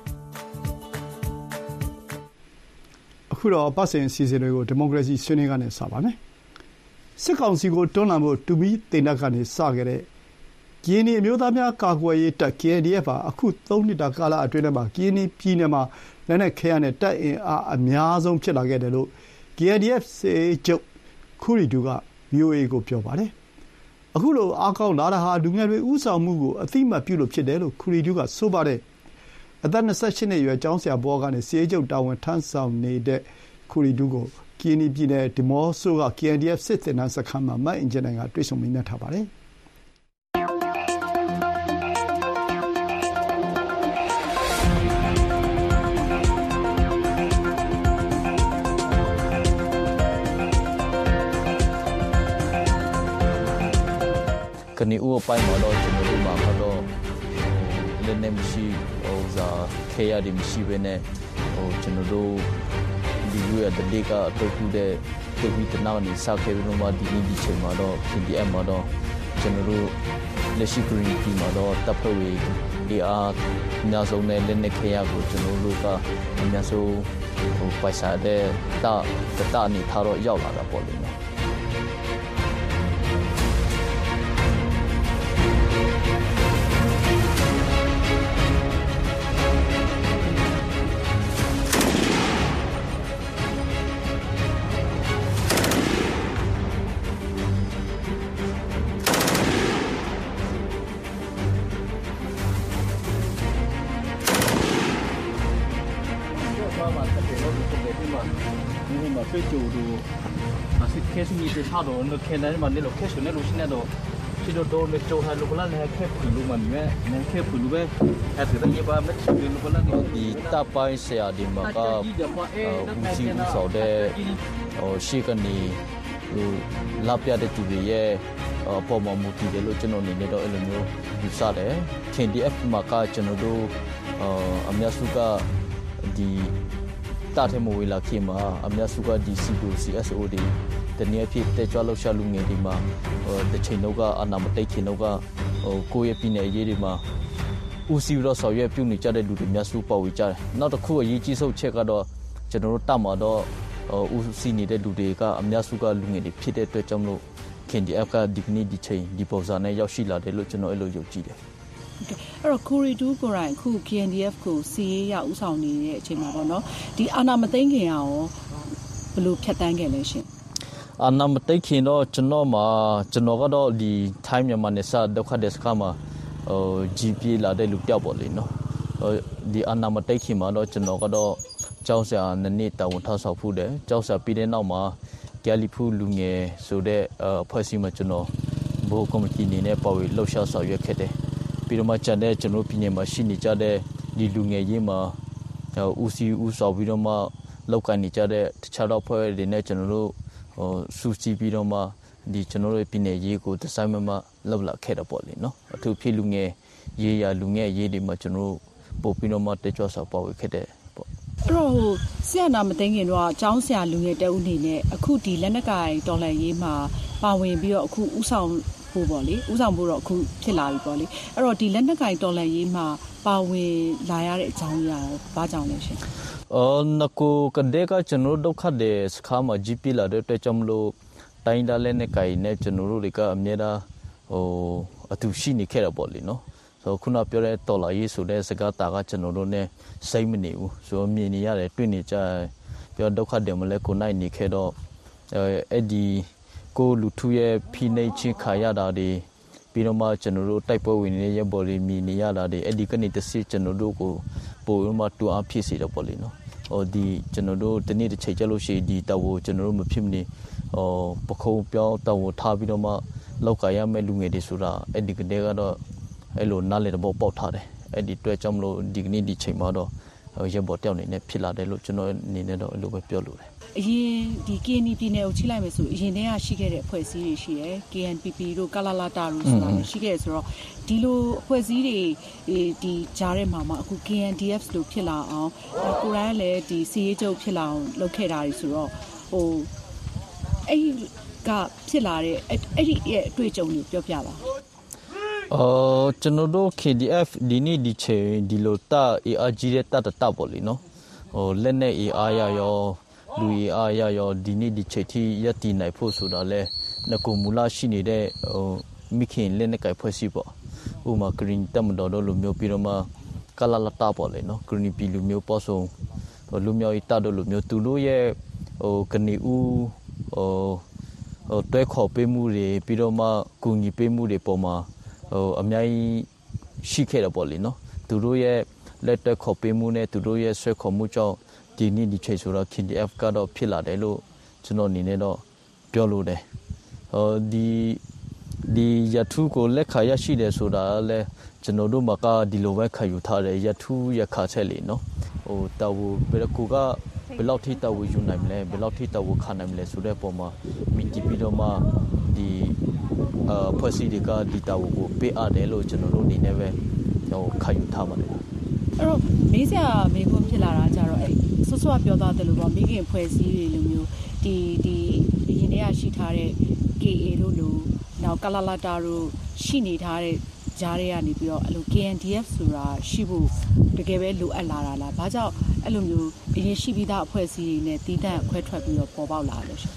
အခုတော့ပတ်စင်စီစဉ်တွေကိုဒီမိုကရေစီဆွေးနွေးကနေစပါမယ်။စစ်ကောင်စီကိုတွန်းလှန်ဖို့တူမီတင်တပ်ကနေစခဲ့တဲ့ကရင်အမျိုးသားများကာကွယ်ရေးတပ် KNDF ဟာအခု3နှစ်တာကာလအတွင်းထဲမှာကရင်ပြည်နယ်မှာလက်နက်ခဲယမ်းနဲ့တပ်အင်အားအများဆုံးဖြစ်လာခဲ့တယ်လို့ KNDF စစ်ချုပ်ခူရီတူက VOA ကိုပြောပါတယ်။အခုလိုအားကောင်းလာတာဟာလူငယ်တွေဥဆောင်မှုကိုအသိအမှတ်ပြုလို့ဖြစ်တယ်လို့ခူရီတူကဆိုပါတယ်။အသက်28နှစ်အရွယ်ကျောင်းဆရာဘောကနေစစ်ချုပ်တာဝန်ထမ်းဆောင်နေတဲ့ခူရီတူကိုကရင်ပြည်နယ်ဒီမော့ဆိုက KNDF စစ်တင်နန်းစခန်းမှာမတ်အင်ဂျင်နိုင်ကတွေ့ဆုံမိနေထားပါတယ်။ကနေဦးအပိုင်းမှာတော့ကျွန်တော်တို့မှာတော့လည်းနေမရှိဟိုဇာခေရဒီမရှိဘဲနဲ့ကျွန်တော်တို့ဒီယူရတဲ့ကအတော့ခုတဲ့ဒီဗီတနာနေစခဲ့ပြီးတော့ဒီချိန်မှာတော့ PDF မှာတော့ကျွန်တော်တို့လက်ရှိ green team မှာတော့တပ်ဖွဲ့ဝင်ဒီအားညဆုံးနဲ့လက်နေခေရကိုကျွန်တော်တို့ကညဆုံးဟိုပိုက်စားတဲ့တာနေထားတော့ရောက်လာတာပေါ့လေနော်တော့နခဲနေမှလည်း location နဲ့လို့ရှိနေတော့ဒီတော့လက်ချိုဟာလောကလာနဲ့ခဲဖူလူမှမြဲနဲ့ခဲဖူလူပဲအဲ့ဒါကြီးပါမချီလူကလာဒီတပ်ပိုင်းဆရာဒီမှာကဦးစီးဦးဆောင်တဲ့ရှေ့ကနေလာပြတဲ့သူတွေရဲ့ပေါ်မှာမူတည်တယ်လို့ကျွန်တော်အနေနဲ့တော့အဲ့လိုမျိုးယူဆတယ် KNDF မှာကကျွန်တော်တို့အများစုကဒီတာထဲမဝေလာခင်မှာအများစုကဒီ CSO တွေတနည်းဖြစ်တဲ့ကြွလောက်ရှာလူငယ်တွေမှာတစ်ချိန်တော့ကအနာမတိတ်ခင်တော့ကကိုယ့်ရဲ့ပြည်နယ်ရေးတွေမှာဦးစီးတော့ဆောင်ရွက်ပြုနေကြတဲ့လူတွေများစုပေါ်ဝေကြတယ်နောက်တစ်ခုအရေးကြီးဆုံးချက်ကတော့ကျွန်တော်တို့တမှာတော့ဦးစီးနေတဲ့လူတွေကအများစုကလူငယ်တွေဖြစ်တဲ့အတွက်ကြောင့်လို့ KNDF ကဒီကနေ့ဒီချိန်ဒီပုံစံနဲ့ရောက်ရှိလာတယ်လို့ကျွန်တော်အဲ့လိုယုံကြည်တယ်အဲ့တော့ကိုရီတူကိုရိုင်းအခု KNDF ကိုစီးရေးရဥဆောင်နေတဲ့အချိန်မှာပေါ့နော်ဒီအာနာမသိန်းခင်ရောဘယ်လိုဖြတ်တန်းခဲ့လဲရှင်အာနာမသိန်းခင်တော့ကျွန်တော်ကတော့ဒီ time မြန်မာနဲ့စဒုက္ခတဲ့စခါမှာGP လာတဲ့လူပြောက်ပေါ့လေနော်ဒီအာနာမသိန်းခင်မှာတော့ကျွန်တော်ကတော့ကျောင်းဆရာနှစ်တာဝန်ထမ်းဆောင်ဖို့တယ်ကျောင်းဆရာပြီးတဲ့နောက်မှာဂယ်လီဖူလူငယ်ဆိုတဲ့အဖွဲ့အစည်းမှာကျွန်တော်ဘိုးကော်မတီနေနဲ့ပေါ်ဝေလှုပ်ရှားဆောင်ရွက်ခဲ့တယ်ပြီးတော့မှကျန်တဲ့ကျွန်တော်ပြည်နယ်မှာရှိနေကြတဲ့ဒီလူငယ်ရေးမှာဦးစီးဦးဆောင်ပြီးတော့မှလောက်ကန်နေကြတဲ့တခြားတော့ဖွဲ့တွေနဲ့ကျွန်တော်တို့စူးစီးပြီးတော့မှဒီကျွန်တော်တို့ပြည်နယ်ရေးကိုဒီဇိုင်းမှာလောက်လာခဲ့တော့ပေါ့လေနော်အထူးဖြစ်လူငယ်ရေးရလူငယ်ရေးတွေမှာကျွန်တော်တို့ပို့ပြီးတော့မှတကြွဆော်ပေါ်ဝေခဲ့တဲ့ပေါ့အဲ့တော့ဆရာနာမသိခင်တော့ကျောင်းဆရာလူငယ်တအုပ်နေနဲ့အခုဒီလက်နက်ကင်တော်လှန်ရေးမှာပါဝင်ပြီးတော့အခုဥဆောင်ဖို့ပေါ့လေဥဆောင်ဖို့တော့အခုဖြစ်လာပြီပေါ့လေအဲ့တော့ဒီလက်နက်ကင်တော်လှန်ရေးမှာပါဝင်လာရတဲ့အကြောင်းအရာဘာကြောင့်လဲရှင်နကိုကတဲ့ကကျွန်တော်ဒုက္ခတဲ့စခါမှာ GP လာတဲ့အတွက်ကြောင့်မလို့တိုင်းဒါလက်နက်ကင်နဲ့ကျွန်တော်တို့တွေကအမြဲတမ်းအတူရှိနေခဲ့တာပေါ့လေနော်ဆိုခုနပြောတဲ့တော်လာရေးဆိုတဲ့စကားတာကကျွန်တော်တို့ ਨੇ စိတ်မနေဘူးဆိုမြင်နေရတယ်တွေ့နေကြပြောဒုက္ခတယ်မလဲကိုနိုင်နေခဲ့တော့အဲ့ဒီကိုလူထုရဲ့ဖိနှိပ်ချင်းခါရတာတွေပြီးတော့မှကျွန်တော်တို့တိုက်ပွဲဝင်နေတဲ့ဘော်လီမီနေရတာတွေအဲ့ဒီကနေတစ်စီကျွန်တော်တို့ကိုပို့ပြီးမှတူအားဖြစ်စေတော့ပေါ့လေနော်ဒီကျွန်တော်တို့တနေ့တစ်ချိန်ကြလို့ရှိရင်ဒီတောက်ကိုကျွန်တော်တို့မဖြစ်မနေပခုံးပြောင်းတောက်ကိုထားပြီးတော့မှလောက်ကြရမယ့်လူငယ်တွေဆိုတာအဲ့ဒီကတည်းကတော့အဲ့လိုနားလေတော့ပေါက်ထားတယ်အဲ့ဒီတွေ့ကြောင့်မလို့ဒီကနေ့ဒီချိန်မှာတော့ရဘော်တောက်နေနဲ့ဖြစ်လာတယ်လို့ကျွန်တော်အနေနဲ့တော့အဲ့လိုပဲပြောလို့တယ်အရင်ဒီ KNP ပြည်နယ်ကိုချိလိုက်မယ်ဆိုအရင်တည်းကရှိခဲ့တဲ့အဖွဲ့အစည်းတွေရှိရယ် KNPP တို့ကလာလာတာတို့ဆိုတာရှိခဲ့ဆိုတော့ဒီလိုအဖွဲ့အစည်းတွေဒီကြားထဲမှာအခု KNDF လို့ဖြစ်လာအောင်ကိုရိုင်းလည်းဒီစီရေးချုပ်ဖြစ်လာအောင်လုပ်ခဲ့တာတွေဆိုတော့အဲ့ကဖြစ်လာတဲ့အဲ့ဒီရဲ့အတွေ့အကြုံကိုပြောပြပါကျွန်တော်တို့ KDF ဒီနေ့ဒီချိန်ဒီလိုတာ ARG တဲ့တတ်ပေါ့လေနော်လက်နဲ့ AR ရောလူအားရရောဒီနေ့ဒီချိန်ထိရည်တည်နိုင်ဖို့ဆိုတာလဲငကူမူလရှိနေတဲ့မိခင်လက်နဲ့ကြိုက်ဖွဲ့စီပေါ့ဥမာ green တမတော်တို့လူမျိုးပြီးတော့မှကလာလာတာပေါ့လေနော် green ပြည်လူမျိုးပေါ့ဆုံးလူမျိုးဤတာတို့လူမျိုးသူတို့ရဲ့ကနေဦးတွဲခေါ်ပေးမှုတွေပြီးတော့မှကူညီပေးမှုတွေပေါ်မှာအများကြီးရှိခဲ့တယ်ပေါ့လေနော်သူတို့ရဲ့လက်တွဲခေါ်ပေးမှုနဲ့သူတို့ရဲ့ဆွဲခေါ်မှုကြောင့်ဒီနေ့ဒီချိန်ဆိုတော့ KDF ကတော့ဖြစ်လာတယ်လို့ကျွန်တော်အနေနဲ့တော့ပြောလို့တယ်ဒီရထုကိုလက်ခါရရှိတယ်ဆိုတာလဲကျွန်တော်တို့မှာကဒီလိုပဲခံယူထားတယ်ရထုရခါချက်လေနော်တော်ဘူးဘယ်ကူကဘယ်လောက်ထိတော်ဘူးယူနိုင်မလဲဘယ်လောက်ထိတော်ဘူးခံနိုင်မလဲဆိုတဲ့ပုံမှာမိတီပြီးတော့မှဒီဖွဲ့စည်းတွေကဒီတော်ကိုပေးအပ်တယ်လို့ကျွန်တော်တို့အနေနဲ့ပဲခံယူထားပါတယ်အဲ့တော့မေးစရာမေးခွန်းဖြစ်လာတာကြတော့အဲ့ဆွဆွပြောသားတယ်လို့ပေါ့မိခင်ဖွဲ့စည်းတွေလိုမျိုးဒီအရင်တည်းကရှိထားတဲ့ KA တို့လိုနောက်ကလာလာတာတို့ရှိနေထားတဲ့ကြားထဲကနေပြီးတော့အဲ့လို KNDF ဆိုတာရှိဖို့တကယ်ပဲလိုအပ်လာတာလားဘာကြောင့်အဲ့လိုမျိုးအရင်ရှိပြီးသားအဖွဲ့အစည်းတွေနဲ့တီးတန့်ခွဲထွက်ပြီးတော့ပေါ်ပေါက်လာလို့ရှင်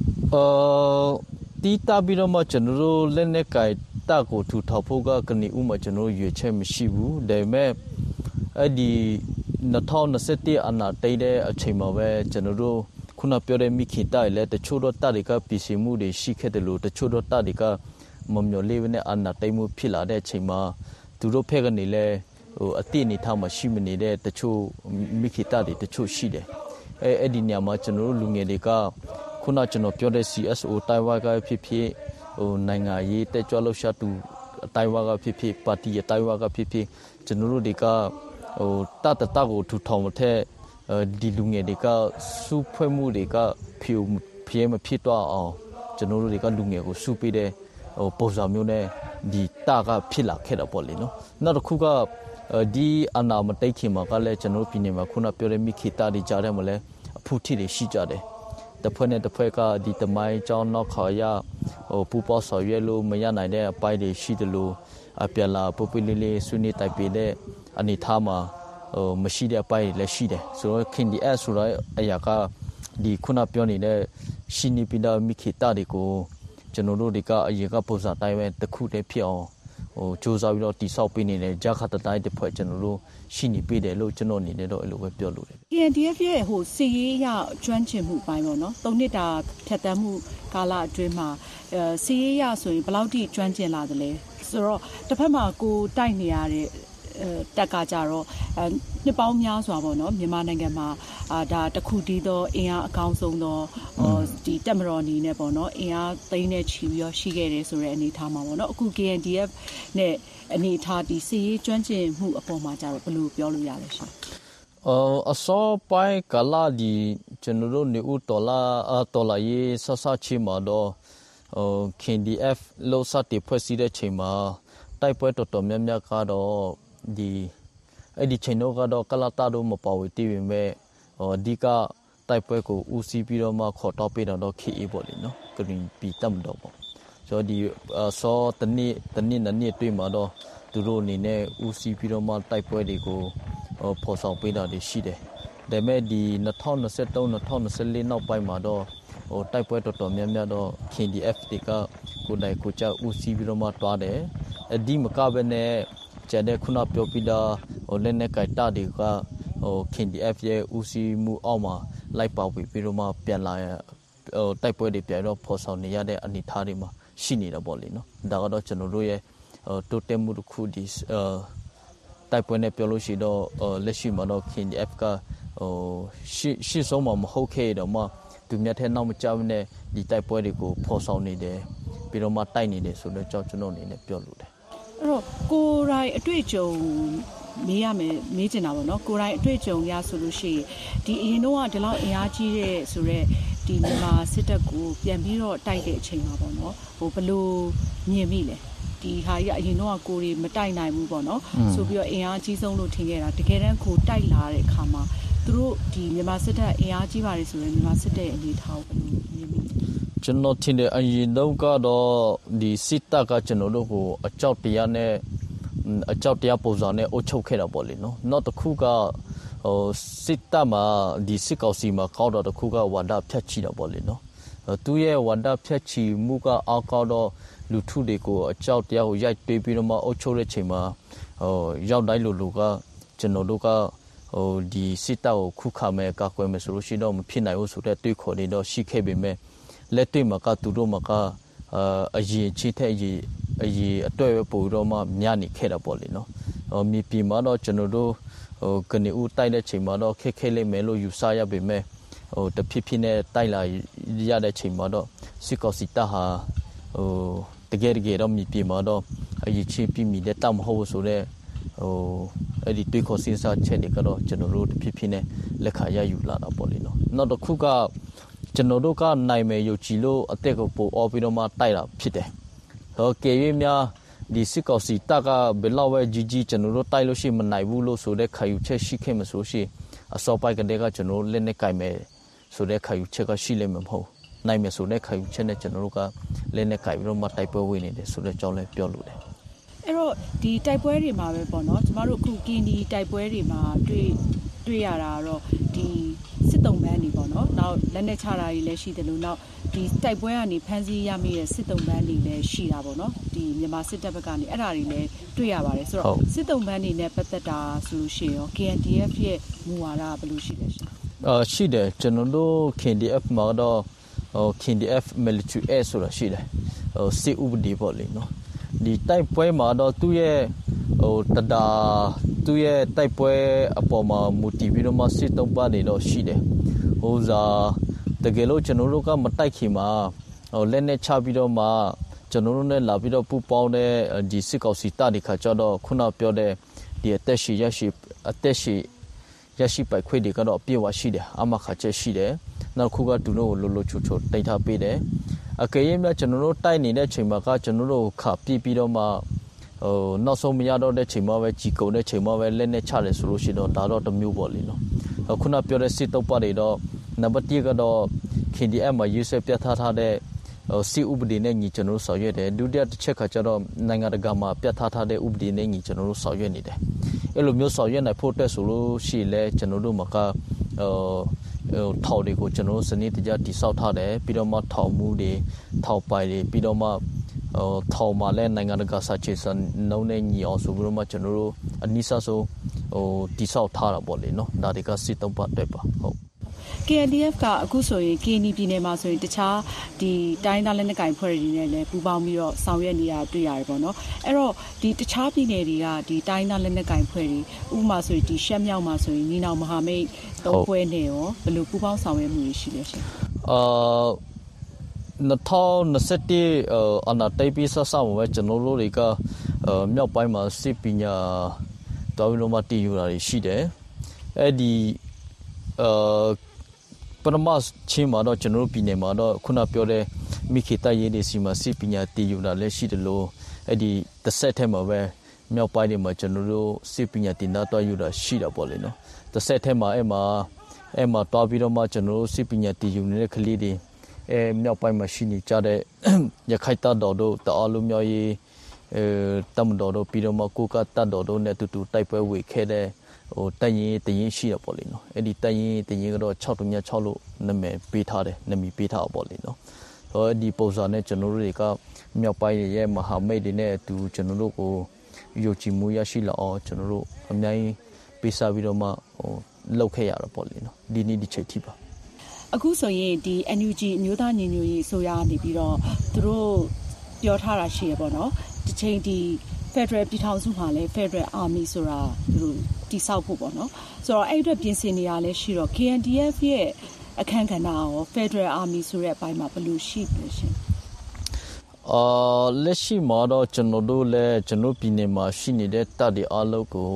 တီးတာပြီးတော့မှကျွန်တော်တို့လက်နဲ့ကြိုက်တာကိုထူထောင်ဖို့ကကနေဥမှာကျွန်တော်ရွေချက်မရှိဘူးဒါပေမဲ့အဲ့ဒီ2021အနာတိတ်တဲ့အချိန်မှာပဲကျွန်တော်တို့ခုနပြောတဲ့မိခင်တိုင်လဲတချို့တော့တတွေကပြည်စီမှုတွေရှိခဲ့တယ်လို့တချို့တော့တတွေကမမျော်လေးနဲ့အနာတိတ်မှုဖြစ်လာတဲ့အချိန်မှာသူတို့ဖက်ကနေလဲအတိအနေထားမှာရှိမနေတဲ့တချို့မိခင်တိုင်တွေတချို့ရှိတယ်အဲ့ဒီနေရာမှာကျွန်တော်တို့လူငယ်တွေကခုနကျွန်တော်ပြောတဲ့ CSO တိုင်ဝါကဖြစ်ဖြစ်နိုင်ငံရေးတက်ကြွလှုပ်ရှားသူတိုင်ဝါကဖြစ်ဖြစ်ပါတီတိုင်ဝါကဖြစ်ဖြစ်ကျွန်တော်တို့တွေကတတ်ကိုထူထောင်တဲ့ဒီလူငယ်တွေကစုဖွဲ့မှုတွေကဖြေမဖြစ်တော့အောင်ကျွန်တော်တို့တွေကလူငယ်ကိုစုပေးတဲ့ပုံစံမျိုးနဲ့ဒီတာကဖြစ်လာခဲ့တော့ပေါ့လေနော်နောက်တစ်ခုကဒီအနာမတိတ်ခင်မှာကလည်းကျွန်တော်ပြည်နေမှာခုနပြောတဲ့မိခိတာတွေကြားထဲမှာလည်းအဖူထီတွေရှိကြတယ်တစ်ဖွဲ့နဲ့တစ်ဖွဲ့ကဒီတမိုင်းကြောင်းနောက်ခါရပူပေါဆော်ရွဲလို့မရနိုင်တဲ့အပိုင်းတွေရှိတယ်လို့အပြလာပူပလီလေးဆွေးနွေးတိုက်ပေးတဲ့အနေထားမှာမရှိတဲ့အပိုင်းလည်းရှိတယ်ဆိုတော့ KNDF ဆိုတော့အရာကဒီခုနပြောနေတဲ့ရှိနေပြီးတော့မိခိတာတွေကိုကျွန်တော်တို့တွေကအရင်ကပုံစံတိုင်းပဲတစ်ခုတည်းဖြစ်အောင်စူးစမ်းပြီးတော့တိဆောက်ပေးနေတဲ့ဂျာခတ်တိုင်းတစ်ဖွဲ့ကျွန်တော်တို့ရှိနေပေးတယ်လို့ကျွန်တော်အနေနဲ့တော့အဲ့လိုပဲပြောလို့တယ် KNDF ရဲ့စီရေးရကျွမ်းကျင်မှုပိုင်းပေါ့နော်၃နှစ်တာဖြတ်တန်းမှုကာလအတွင်းမှာစီရေးရဆိုရင်ဘယ်လောက်ထိကျွမ်းကျင်လာသလဲဆိုတော့တစ်ဖက်မှာကိုတိုက်နေရတဲ့တက်ကကြတော့နှစ်ပေါင်းများစွာပေါ့နော်မြန်မာနိုင်ငံမှာဒါတခုတည်းသောအင်အားအကောင်းဆုံးသောဒီတက်မတော်အနေနဲ့ပေါ့နော်အင်အားသိန်းနဲ့ချီပြီးတော့ရှိခဲ့တယ်ဆိုတဲ့အနေအထားမှာပေါ့နော်အခု KNDF နဲ့အနေအထားဒီစီရေးကျွမ်းကျင်မှုအပေါ်မှာကြတော့ဘယ်လိုပြောလို့ရလဲရှင်အစောပိုင်းကလာဒီကျွန်တော်တို့နေဦးတော်လာရေးဆဆချီမှာတော့ KNDF လို့စတဲ့ဖွဲ့စည်းတဲ့ချိန်မှာတိုက်ပွဲတော်တော်များများကတော့ဒီအဲ့ဒီချိန်တော့ကတော့ကလာတာတို့မပေါ်ဝေးတည်ပေမဲ့အဓိကတိုက်ပွဲကိုဦးစီးပြီးတော့မှခေါ်တော့ပေးတော့ KA ပေါ့လေနော် Green ပြည်တမ်တော့ပေါ့ဆိုဒီစောတနေ့တွေ့မှာတော့သူတို့အနေနဲ့ဦးစီးပြီးတော့မှတိုက်ပွဲတွေကိုဖော်ဆောင်ပေးတာတွေရှိတယ်ဒါပေမဲ့ဒီ2023 2024နောက်ပိုင်းမှာတော့တိုက်ပွဲတော်တော်များများတော့ KNDF တွေကကိုယ်တိုင်ကိုယ်ကျဦးစီးပြီးတော့မှတွားတယ်အဒီမကဘဲနဲ့ကျတဲ့ခုနပြောပြတာလက်နဲ့ကြိုက်တာတွေက KNDF ရဲ့ဦးစီးမှုအောက်မှာလိုက်ပါပြီးတော့မှပြန်လာတိုက်ပွဲတွေပြန်တော့ဖော်ဆောင်နေရတဲ့အနေအထားတွေမှာရှိနေတာပေါ့လေနော်ဒါကတော့ကျွန်တော်တို့ရဲ့တိုးတက်မှုတစ်ခုဒီတိုက်ပွဲနဲ့ပြောလို့ရှိတော့လက်ရှိမှာတော့ KNDF ကရှေ့ဆုံးမှာမဟုတ်ခဲ့တော့မှသူမြတ်ထဲနောက်မကြောက်နဲ့ဒီတိုက်ပွဲတွေကိုဖော်ဆောင်နေတယ်ပြီးတော့မှတိုက်နေတယ်ဆိုတော့ကျွန်တော်အနေနဲ့ပြောလို့တယ်အဲ့တော့ကိုရိုင်းအတွေ့အကြုံမေးချင်တာပေါ့နော်ကိုရိုင်းအတွေ့အကြုံရဆိုလို့ရှိရင်ဒီအရင်တော့ဒီလောက်အင်အားကြီးတဲ့ဆိုတော့ဒီမြန်မာစစ်တပ်ကိုပြန်ပြီးတော့တိုက်တဲ့အချိန်မှာပေါ့နော်ဘယ်လိုမြင်မိလဲဒီဟာကြီးအရင်တော့ကိုရီမတိုက်နိုင်ဘူးပေါ့နော်ဆိုပြီးတော့အင်အားကြီးဆုံးလို့ထင်ခဲ့တာတကယ်တမ်းကိုတိုက်လာတဲ့အခါမှာသူတို့ဒီမြန်မာစစ်တပ်အင်အားကြီးပါတယ်ဆိုရင်မြန်မာစစ်တပ်ရဲ့အနေထားကိုဘယ်လိုမြင်မိလဲကျွန်တော်ထင်တယ်အရင်တော့ကတော့ဒီစစ်တပ်ကကျွန်တော်တို့ကိုအကြောက်တရားပုံစံနဲ့အုပ်ချုပ်ခဲ့တာပေါ့လေနော်နောက်တစ်ခုကစစ်တပ်မှာဒီစစ်ကောင်စီမှာကောက်တော့တစ်ခုကဝါဒဖြတ်ချီတာပေါ့လေနော်သူရဲ့ဝါဒဖြတ်ချီမှုကအောက်ကောက်တော့လူထုတွေကိုအကြောက်တရားကိုရိုက်ပေးပြီးတော့မှအုပ်ချုပ်တဲ့ချိန်မှာရောက်တိုင်းလူကကျွန်တော်တို့ကဒီစစ်တပ်ကိုခုခံမဲ့ကာကွယ်မယ်ဆိုလို့ရှိတော့မဖြစ်နိုင်ဘူးဆိုတဲ့တွေးခေါ်နေတော့ရှိခဲ့ပေမဲ့လက်တွေ့မှာကသူတို့မှာကအရင်ချစ်တဲ့အရင်အတွက်ပဲပို့တော့မှမြနေခဲ့တာပေါ့လေနော်မြေပြင်မှာတော့ကျွန်တော်တို့ကနေဦးတိုက်တဲ့ချိန်မှာတော့ခက်ခဲလိမ့်မယ်လို့ယူဆရပေမဲ့တဖြည်းဖြည်းနဲ့တိုက်လာရတဲ့ချိန်မှာတော့စစ်ကောင်စီတပ်ဟာတကယ်တော့မြေပြင်မှာတော့အရင်ချစ်ပြီးမိတဲ့တောက်မဟုတ်ဆိုတဲ့အဲ့ဒီတွေးခေါ်စဉ်းစားချက်တွေကတော့ကျွန်တော်တို့တဖြည်းဖြည်းနဲ့လက်ခံရယူလာတာပေါ့လေနော်နောက်တစ်ခုကကျွန်တော်တို့ကနိုင်မယ်ယုံကြည်လို့အသက်ကိုပို့အော်ပြီးတော့မှတိုက်တာဖြစ်တယ်ကေရွေးများဒီစစ်ကောင်စီတပ်ကဘယ်လောက်ပဲကြီးကျွန်တော်တို့တိုက်လို့ရှိမနိုင်ဘူးလို့ဆိုတဲ့ခံယူချက်ရှိခဲ့မဆိုရှိအစောပိုင်းကတည်းကကျွန်တော်လက်နဲ့ကင်မယ်ဆိုတဲ့ခံယူချက်ကရှိလိမ့်မယ်မဟုတ်နိုင်မယ်ဆိုတဲ့ခံယူချက်နဲ့ကျွန်တော်တို့ကလက်နဲ့ကင်ပြီးတော့မှတိုက်ပွဲဝင်နေတယ်ဆိုတဲ့အကြောင်းလည်းပြောလို့တယ်အဲ့တော့ဒီတိုက်ပွဲတွေမှာပဲပေါ့နော်ကျမတို့အခုကင်းဒီတိုက်ပွဲတွေမှာတွေ့ရတာတော့ဒီစစ်တုံးပန်းတွေပေါ့နော်နောက်လက်နဲ့ချတာတွေလည်းရှိတယ်လို့နောက်ဒီတိုက်ပွဲကနေဖမ်းဆီးရမိတဲ့စစ်တုံးပန်းတွေလည်းရှိတာပေါ့နော်ဒီမြန်မာစစ်တပ်ဘက်ကနေအဲ့ဒါတွေလည်းတွေ့ရပါတယ်ဆိုတော့စစ်တုံးပန်းတွေနဲ့ပတ်သက်တာဆိုလို့ရှိရင်ရော KNDF ရဲ့မူဝါဒဘယ်လိုရှိလဲရှင်ရှိတယ်ကျွန်တော်တို့ KNDF မှာတော့ KNDF military aid ဆိုတာရှိတယ်စစ်ဥပဒေပေါ့လေနော်ဒီတိုက်ပွဲမှာတော့သူ့ရဲ့သူ့ရဲ့တိုက်ပွဲအပေါ်မှာမူတည်ပြီးတော့မှစစ်တုံးပန်းတွေတော့ရှိတယ်တကယ်လို့ကျွန်တော်တို့ကမတိုက်ခင်မှာလက်နဲ့ချပြီးတော့မှကျွန်တော်တို့နဲ့လာပြီးတော့ပူပေါင်းတဲ့ဒီစစ်ကောင်စီတပ်တွေခါကျတော့ခုနပြောတဲ့ဒီအသက်ရှိရရှိပိုက်ခွေတွေကတော့အပြည့်အဝရှိတယ်အမခါချက်ရှိတယ်နောက်ခုကသူတို့ကိုလိုချိုတိတ်ထားပေးတယ်အကယ်၍များကျွန်တော်တို့တိုက်နေတဲ့ချိန်မှာကကျွန်တော်တို့ခါပြပြီးတော့မှနောက်ဆုံးမရတော့တဲ့ချိန်မှာပဲကြီးကုန်တဲ့ချိန်မှာပဲလက်နဲ့ချတယ်ဆိုလို့ရှိတော့ဒါတော့တစ်မျိုးပေါ့လေနော်ခုနပြောတဲ့စစ်တုပ်ပါတွေတော့နံပါတ်1ကတော့ KNDF မှာရေးဆွဲပြဋ္ဌာန်းထားတဲ့စစ်ဥပဒေနဲ့ညီကျွန်တော်တို့ဆောင်ရွက်တယ်ဒုတိယတစ်ချက်ကကျတော့နိုင်ငံတကာမှာပြဋ္ဌာန်းထားတဲ့ဥပဒေနဲ့ညီကျွန်တော်တို့ဆောင်ရွက်နေတယ်အဲ့လိုမျိုးဆောင်ရွက်နိုင်ဖို့အတွက်ဆိုလို့ရှိလဲကျွန်တော်တို့မှာကထောက်တွေကိုကျွန်တော်စနစ်တကျတိစောက်ထားတယ်ပြီးတော့မှထောက်မှုတွေထောက်ပိုင်တွေပြီးတော့မှထောက်မှလည်းနိုင်ငံတကာစာချုပ်စံနှုန်းနဲ့ညီအောင်ဆိုပြီးတော့မှကျွန်တော်တို့အနည်းဆုံးတိစောက်ထားတာပေါ့လေနော်ဒါတွေကစစ်တုံးပတ်တွေပါဟုတ် KNDF ကအခုဆိုရင် KND ပြည်နယ်မှာဆိုရင်တခြားဒီတိုင်းသားလက်နက်ကိုင်ဖွဲ့တွေနဲ့လည်းပူးပေါင်းပြီးတော့ဆောင်ရွက်နေတာတွေ့ရတယ်ပေါ့နော်အဲ့တော့ဒီတခြားပြည်နယ်တွေကဒီတိုင်းသားလက်နက်ကိုင်ဖွဲ့တွေဥပမာဆိုရင်ဒီရှမ်းမြောက်မှာဆိုရင်ညီနောင်မဟာမိတ်သုံးဖွဲ့နဲ့ရောဘယ်လိုပူးပေါင်းဆောင်ရွက်မှုတွေရှိလဲရှင် 2021အနာတိုင်ပီဆာဆောင်ဝဲကျွန်တော်တို့တွေကမြောက်ပိုင်းမှာစစ်ပညာတော်ပြီးတော့မှတည်ယူတာရှိတယ်အဲ့ဒီပထမချင်းမှာတော့ကျွန်တော်တို့ပြည်နယ်မှာတော့ခုနပြောတဲ့မိခေတရေးတွေစီမှာစစ်ပညာတည်ယူတာလည်းရှိတယ်လို့အဲ့ဒီတစ်ဆက်ထဲမှာပဲမြောက်ပိုင်းတွေမှာကျွန်တော်တို့စစ်ပညာတင်တာတွားယူတာရှိတာပေါ့လေနော်တစ်ဆက်ထဲမှာအဲ့မှာတွားပြီးတော့မှကျွန်တော်တို့စစ်ပညာတည်ယူနေတဲ့ကလေးတွေမြောက်ပိုင်းမှာရှိနေကြတဲ့ရခိုင်တပ်တော်တို့တအားလုံးမျိုးရေးတမတော်တို့ပြီးတော့မှကိုကတပ်တော်တို့နဲ့တူတူတိုက်ပွဲဝေခဲ့တဲ့တိုင်ရင်ရှိရပေါ့လေနော်အဲ့ဒီတိုင်ရင်ကတော့6.6လို့နာမည်ပေးထားတယ်နာမည်ပေးထားပါပေါ့လေနော်ဒီပုံစံနဲ့ကျွန်တော်တို့တွေကမြောက်ပိုင်းရဲ့မဟာမိတ်တွေနဲ့အတူကျွန်တော်တို့ကိုယုံကြည်မှုရရှိလာအောင်ကျွန်တော်တို့အများကြီးပေးစားပြီးတော့မှလောက်ခဲ့ရတာပေါ့လေနော်ဒီနေ့ဒီချိန်ထိပါအခုဆိုရင်ဒီ NUG အမျိုးသားညီညွတ်ရေးအစိုးရကနေပြီးတော့သူတို့ပြောထားတာရှိရပေါ့နော်တစ်ချိန်ဒီ Federal ပြည်ထောင်စုမှာလည်း Federal Army ဆိုတာသူတို့တိဆောက်ဖို့ပေါ့နော်ဆိုတော့အဲ့အတွက်ပြင်ဆင်နေတာလည်းရှိတော့ KNDF ရဲ့အခန်းကဏ္ဍရော Federal Army ဆိုတဲ့အပိုင်းမှာဘယ်လိုရှိလဲရှင်လက်ရှိမှာတော့ကျွန်တော်တို့လည်းကျွန်တော်ပြည်နယ်မှာရှိနေတဲ့တပ်တွေအားလုံးကို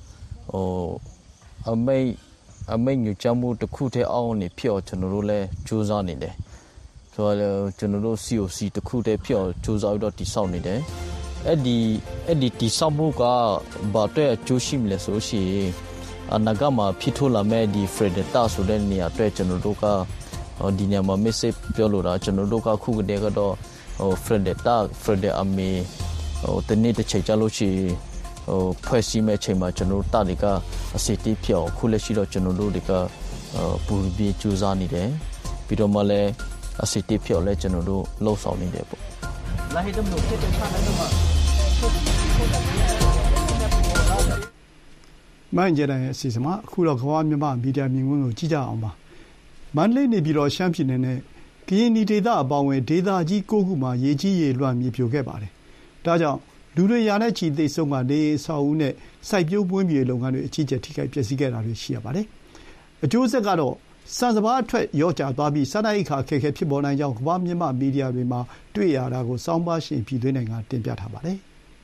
အမိတ်ညွှန်ကြားမှုတစ်ခုတည်းအောင်နေဖြစ်အောင်ကျွန်တော်တို့လည်းစူးစမ်းနေတယ်ဆိုတော့ကျွန်တော်တို့ COC တစ်ခုတည်းဖြစ်အောင်စူးစမ်းပြီးတော့တိဆောက်နေတယ်အဲ့ဒီတိဆောက်မှုကဘာတဲ့အကျိုးရှိမလဲဆိုရှင်အနာဂတ်မှာဖြစ်ထွန်းလာမဲ့ဒီ Fredetta ဆိုတဲ့နေရာအတွက်ကျွန်တော်တို့ကဒီနေရာမှာ message ပြောလို့တာကျွန်တော်တို့ကခုကတည်းကတော့ Fredetta Army တနေ့တစ်ချိန်ကြာလို့ရှိဖွဲ့စည်းမဲ့ချိန်မှာကျွန်တော်တို့တာတွေကအစီအတီးဖြစ်အောင်ခုလက်ရှိတော့ကျွန်တော်တို့တွေကပူပြီးကြိုးစားနေတယ်ပြီးတော့မှလည်းအစီအတီးဖြစ်အောင်လည်းကျွန်တော်တို့လှုပ်ဆောင်နေတယ်ပေါ့လာဟိတမလို့ဖြစ်တဲ့ခြားတယ်မှာမိုင်းကျတဲ့အစီအစဉ်မှာအခုတော့ကမ္ဘာမြန်မာမီဒီယာမြင်ကွင်းကိုကြည့်ကြအောင်ပါမန္တလေးနေပြည်တော်ရှမ်းပြည်နယ်နဲ့ကရင်နီဒေသအပေါင်းဝင်ဒေသကြီး9ခုမှာရေကြီးရေလွှမ်းမြေပြိုခဲ့ပါတယ်ဒါကြောင့်လူတွေရာနဲ့ချီသိဆုံးကနေဆောက်ဦးနဲ့စိုက်ပျိုးပွင့်မြေလုပ်ငန်းတွေအကြီးအကျယ်ထိခိုက်ပျက်စီးခဲ့တာတွေရှိရပါတယ်အကျိုးဆက်ကတော့စံစဘာအထွက်ရော့ကျသွားပြီးစားနပ်ရိက္ခာအခက်အခဲဖြစ်ပေါ်နိုင်ကြောင်းကမ္ဘာမြန်မာမီဒီယာတွေမှာတွေ့ရတာကိုစောင်းပါရှင်ပြည်သွင်းနိုင်ငံတင်ပြထားပါတယ်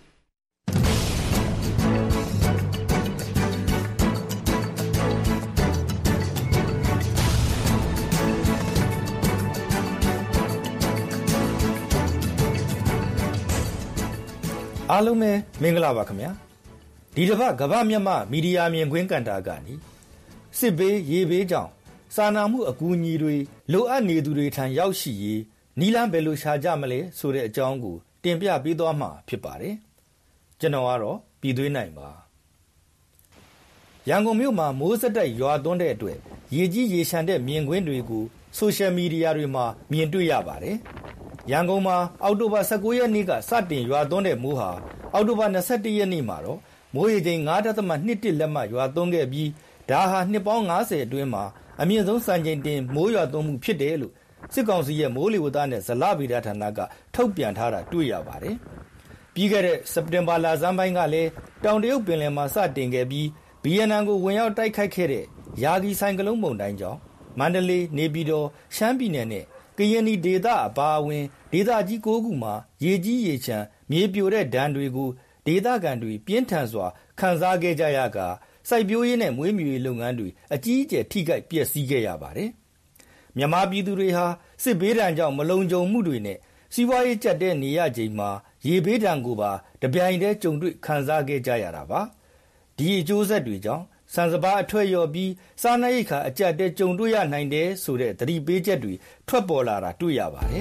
အားလုံးပဲမင်္ဂလာပါခင်ဗျာဒီတစ်ပတ်ကမ္ဘာမြန်မာမီဒီယာမြင်ကွင်းကန်တာကနေစစ်ဘေးရေဘေးကြောင့်စာနာမှုအကူအညီတွေလိုအပ်နေသူတွေထံရောက်ရှိရေးနီလန်းဘယ်လိုရှာကြမလဲဆိုတဲ့အကြောင်းကိုတင်ပြပေးသွားမှာဖြစ်ပါတယ်ကျွန်တော်ကတော့ပြည်သွင်းနိုင်ပါရန်ကုန်မြို့မှာမိုးစက်တိုက်ရွာသွန်းတဲ့အတွက်ရေကြီးရေရှမ်းတဲ့မြင်ကွင်းတွေကိုဆိုရှယ်မီဒီယာတွေမှာမြင်တွေ့ရပါတယ်ရန်ကုန်မှာအောက်တိုဘာ19ရက်နေ့ကစတင်ရွာသွန်းတဲ့မိုးဟာအောက်တိုဘာ21ရက်နေ့မှာတော့မိုးရေချိန် 9.21 လက်မရွာသွန်းခဲ့ပြီးဒါဟာနှစ်ပေါင်း90အတွင်းမှာအမြင့်ဆုံးစံချိန်တင်မိုးရွာသွန်းမှုဖြစ်တယ်လို့စစ်ကောင်စီရဲ့မိုးလေဝသနဲ့ဇလဗေဒဌာနကထုတ်ပြန်ထားတာတွေ့ရပါတယ်။ပြီးခဲ့တဲ့စက်တင်ဘာလဆန်းပိုင်းကလည်းတောင်တရုတ်ပင်လယ်မှာစတင်ခဲ့ပြီးဗီယက်နမ်ကိုဝင်ရောက်တိုက်ခိုက်ခဲ့တဲ့ယာဂီဆိုင်ကလုန်းမုန်တိုင်းကြောင့်မန္တလေးနေပြည်တော်ရှမ်းပြည်နယ်နဲ့ကရင်နီဒေသအပါအဝင်ဒေသကြီး9ခုမှာရေကြီးရေချမ်းမြေပြိုတဲ့ဒဏ်တွေကိုဒေသခံတွေပြင်းထန်စွာခံစားခဲ့ကြရကစိုက်ပျိုးရေးနဲ့မွေးမြူရေးလုပ်ငန်းတွေအကြီးအကျယ်ထိခိုက်ပျက်စီးခဲ့ရပါတယ်။မြန်မာပြည်သူတွေဟာစစ်ဘေးဒဏ်ကြောင့်မလုံခြုံမှုတွေနဲ့စီးပွားရေးကျပ်တဲ့နေရချိန်မှာရေဘေးဒဏ်ကိုပါတပြိုင်တည်းကြုံတွေ့ခံစားခဲ့ကြရတာပါ။ဒီအကျိုးဆက်တွေကြောင့်စံစဘာအထွက်ရော်ပြီးစားနပ်ရိက္ခာအကျပ်တဲ့ကြုံတွေ့ရနိုင်တယ်ဆိုတဲ့သတိပေးချက်တွေထွက်ပေါ်လာတာတွေ့ရပါတယ်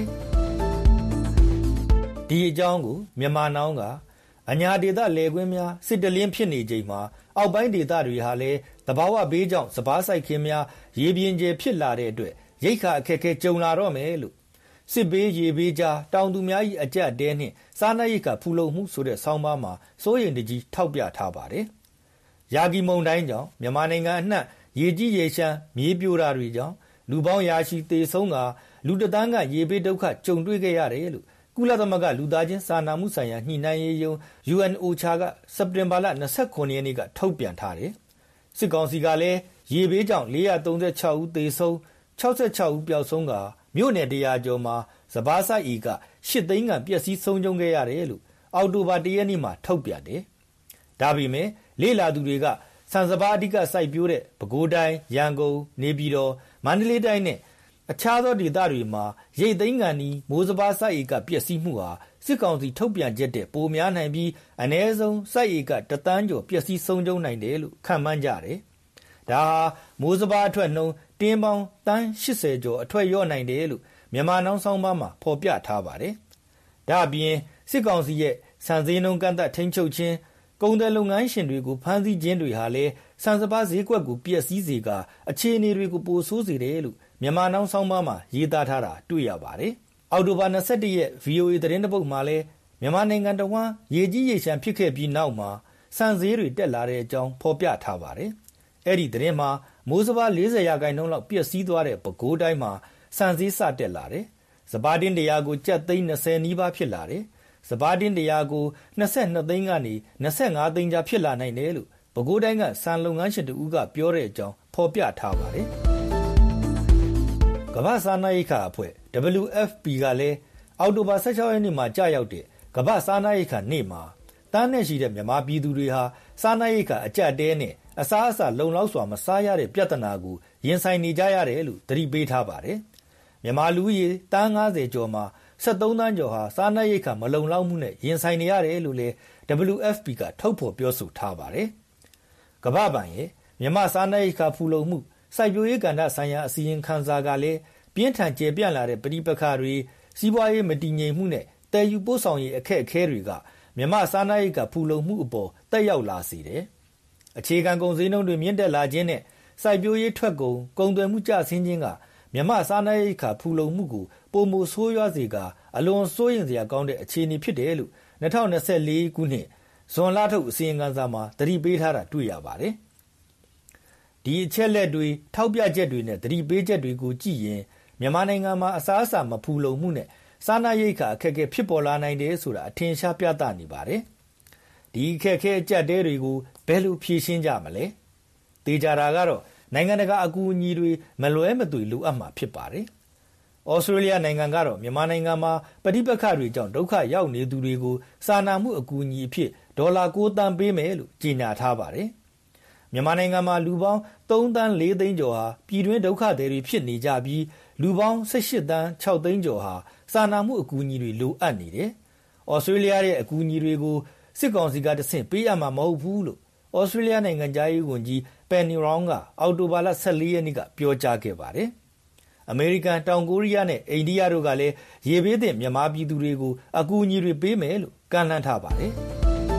။ဒီအကြောင်းကိုမြန်မာနောင်းကအညာဒေသလယ်ကွင်းများစစ်တလင်းဖြစ်နေချိန်မှာအောက်ပိုင်းဒေသတွေဟာလည်းသဘာဝဘေးကြောင့်စဘာစိုက်ခင်းများရေပြင်းကျဖြစ်လာတဲ့အတွက်ရိက္ခာအခက်အခဲကြုံလာတော့မယ်လို့စစ်ဘေးရေဘေးကြားတောင်သူများ၏အကျပ်တဲနှင့်စားနပ်ရိက္ခာဖူလုံမှုဆိုတဲ့ဆောင်းပါးမှာစိုးရိမ်တကြီးထောက်ပြထားပါတယ်။ယာဂီမုန်တိုင်းကြောင့်မြန်မာနိုင်ငံအနှံ့ရေကြီးရေရှမ်းမြေပြိုတာတွေကြောင့်လူပေါင်းရာချီသေဆုံးကလူတသန်းကရေဘေးဒုက္ခကြုံတွေ့ခဲ့ရတယ်လို့ကုလသမဂ္ဂလူသားချင်းစာနာမှုဆိုင်ရာညှိနှိုင်းရေးယုံ UNOCHA ကစက်တင်ဘာလ29ရက်နေ့ကထုတ်ပြန်ထားတယ်။စစ်ကောင်စီကလည်းရေဘေးကြောင့်436ဦးသေဆုံး66ဦးပျောက်ဆုံးကမြို့နယ်100ကျော်မှာစဘာစိုက်ဧက8သိန်းခန့်ပျက်စီးဆုံးရှုံးခဲ့ရတယ်လို့အောက်တိုဘာ1ရက်နေ့မှာထုတ်ပြန်တယ်။ဒါပေမဲ့လေလာသူတွေကစံစဘာအဓိကစိုက်ပျိုးတဲ့ပဲခူးတိုင်းရန်ကုန်နေပြည်တော်မန္တလေးတိုင်းနဲ့အခြားသောဒေသတွေမှာရိတ်သိမ်းကန်ဤမိုးစဘာစိုက်ဧကပျက်စီးမှုဟာစစ်ကောင်စီထုတ်ပြန်ချက်တဲ့ပိုများနိုင်ပြီးအ ਨੇ ဆုံးစိုက်ဧက1တန်းကျော်ပျက်စီးဆုံးရှုံးနိုင်တယ်လို့ခန့်မှန်းကြတယ်။ဒါဟာမိုးစဘာအထွက်နှုန်းတင်းပေါင်းတန်း80ကျော်အထွက်လျော့နိုင်တယ်လို့မြန်မာနောင်ဆောင်ပါမှာဖော်ပြထားပါတယ်။ဒါအပြင်စစ်ကောင်စီရဲ့စံစည်းနှုန်းကန့်သတ်ထိန်းချုပ်ခြင်းကုန်တယ်လုပ်ငန်းရှင်တွေကိုဖမ်းဆီးခြင်းတွေဟာလည်းစံစဘာဈေးကွက်ကိုပျက်စီးစေကအခြေအနေတွေကိုပိုဆိုးစေတယ်လို့မြန်မာနောင်ဆောင်ပါမှာရေးသားထားတာတွေ့ရပါတယ်။အောက်တိုဘာ21ရက် VOA သတင်းတစ်ပုဒ်မှာလည်းမြန်မာနိုင်ငံတော်ဝန်ရေကြီးရေရှမ်းဖြစ်ခဲ့ပြီးနောက်မှာစံစည်းတွေတက်လာတဲ့အကြောင်းဖော်ပြထားပါတယ်။အဲ့ဒီသတင်းမှာမိုးစဘာ40%လောက်ပျက်စီးသွားတဲ့ပဲခူးတိုင်းမှာစံစည်းစတက်လာတယ်။စပါးတင်း100ကိုကျပ်သိန်း20နီးပါးဖြစ်လာတယ်စပါးတင်း100ကို22သိန်းကနေ25သိန်းကြားဖြစ်လာနိုင်တယ်လို့ပဲခူးတိုင်းကစံလုပ်ငန်းရှင်တဦးကပြောတဲ့အကြောင်းဖော်ပြထားပါတယ်ကမ္ဘာ့စားနပ်ရိက္ခာအဖွဲ့ WFP ကလည်းအောက်တိုဘာ16ရက်နေ့မှာကြာရောက်တဲ့ကမ္ဘာ့စားနပ်ရိက္ခာနေ့မှာတန်းနဲ့ရှိတဲ့မြန်မာပြည်သူတွေဟာစားနပ်ရိက္ခာအကျပ်တဲနဲ့အစားအစာလုံလောက်စွာမစားရတဲ့ပြဿနာကိုရင်ဆိုင်နေကြရတယ်လို့သတိပေးထားပါတယ်မြန်မာလူဦးရေတန်း90ကျော်မှာ73သန်းကျော်ဟာစားနပ်ရိက္ခာမလုံလောက်မှုနဲ့ရင်ဆိုင်နေရတယ်လို့လည်း WFP ကထုတ်ဖော်ပြောဆိုထားပါတယ်ကမ္ဘာ့ဘဏ်ရဲ့မြန်မာစားနပ်ရိက္ခာဖူလုံမှုစိုက်ပျိုးရေးကဏ္ဍဆိုင်ရာအစည်းအဝေးခန်းစာကလည်းပြင်းထန်ကျေပြန့်လာတဲ့ပဋိပက္ခတွေစီးပွားရေးမတည်ငြိမ်မှုနဲ့တည်ယူပို့ဆောင်ရေးအခက်အခဲတွေကမြန်မာစားနပ်ရိက္ခာဖူလုံမှုအပေါ်တက်ရောက်လာစေတယ်အခြေခံကုန်စည်နှုန်းတွေမြင့်တက်လာခြင်းနဲ့စိုက်ပျိုးရေးထွက်ကုန်သွယ်မှုကျဆင်းခြင်းကမြန်မာစားနပ်ရိက္ခာဖူလုံမှုကိုပိုမိုဆိုးရွားစေကာအလွန်စိုးရိမ်စရာကောင်းတဲ့အခြေအနေဖြစ်တယ်လို့2024ခုနှစ်ဇွန်လထုတ်အစီရင်ခံစာမှာသတိပေးထားတာတွေ့ရပါတယ်ဒီအချက်လက်တွေထောက်ပြချက်တွေနဲ့သတိပေးချက်တွေကိုကြည့်ရင်မြန်မာနိုင်ငံမှာအစားအစာမဖူလုံမှုနဲ့စားနပ်ရိက္ခာအခက်အခဲဖြစ်ပေါ်လာနိုင်တယ်ဆိုတာအထင်ရှားပြသနေပါတယ်ဒီအခက်အခဲအကျပ်တဲတွေကိုဘယ်လိုဖြေရှင်းကြမလဲတေချာတာကတော့နိုင်ငံတကာအကူအညီတွေမလွဲမသွေလိုအပ်မှာဖြစ်ပါတယ်ဩစတြေးလျနိုင်ငံကတော့မြန်မာနိုင်ငံမှာပဋိပက္ခတွေကြောင့်ဒုက္ခရောက်နေသူတွေကိုစာနာမှုအကူအညီအဖြစ်ဒေါ်လာ9 သန်းပေးမယ်လို့ကြေညာထားပါတယ်မြန်မာနိုင်ငံမှာလူပေါင်း3 သန်း 4 သိန်းကျော်ဟာပြည်တွင်းဒုက္ခသည်တွေဖြစ်နေကြပြီးလူပေါင်း18 သန်း 6 သိန်းကျော်ဟာစာနာမှုအကူအညီတွေလိုအပ်နေတယ်။ဩစတြေးလျရဲ့အကူအညီတွေကိုစစ်ကောင်စီကတဆင့်ပေးရမှာမဟုတ်ဘူးလို့ဩစတြေးလျနိုင်ငံသားရေးဝန်ကြီးပန်နီရောင်းကအောက်တိုဘာလ14ရက်နေ့ကပြောကြားခဲ့ပါတယ်။အမေရိကန်တောင်ကိုရီးယားနဲ့အိန္ဒိယတို့ကလည်းရေဘေးသင့်မြန်မာပြည်သူတွေကိုအကူအညီတွေပေးမယ်လို့ကန့်လန့်ထားပါတယ်။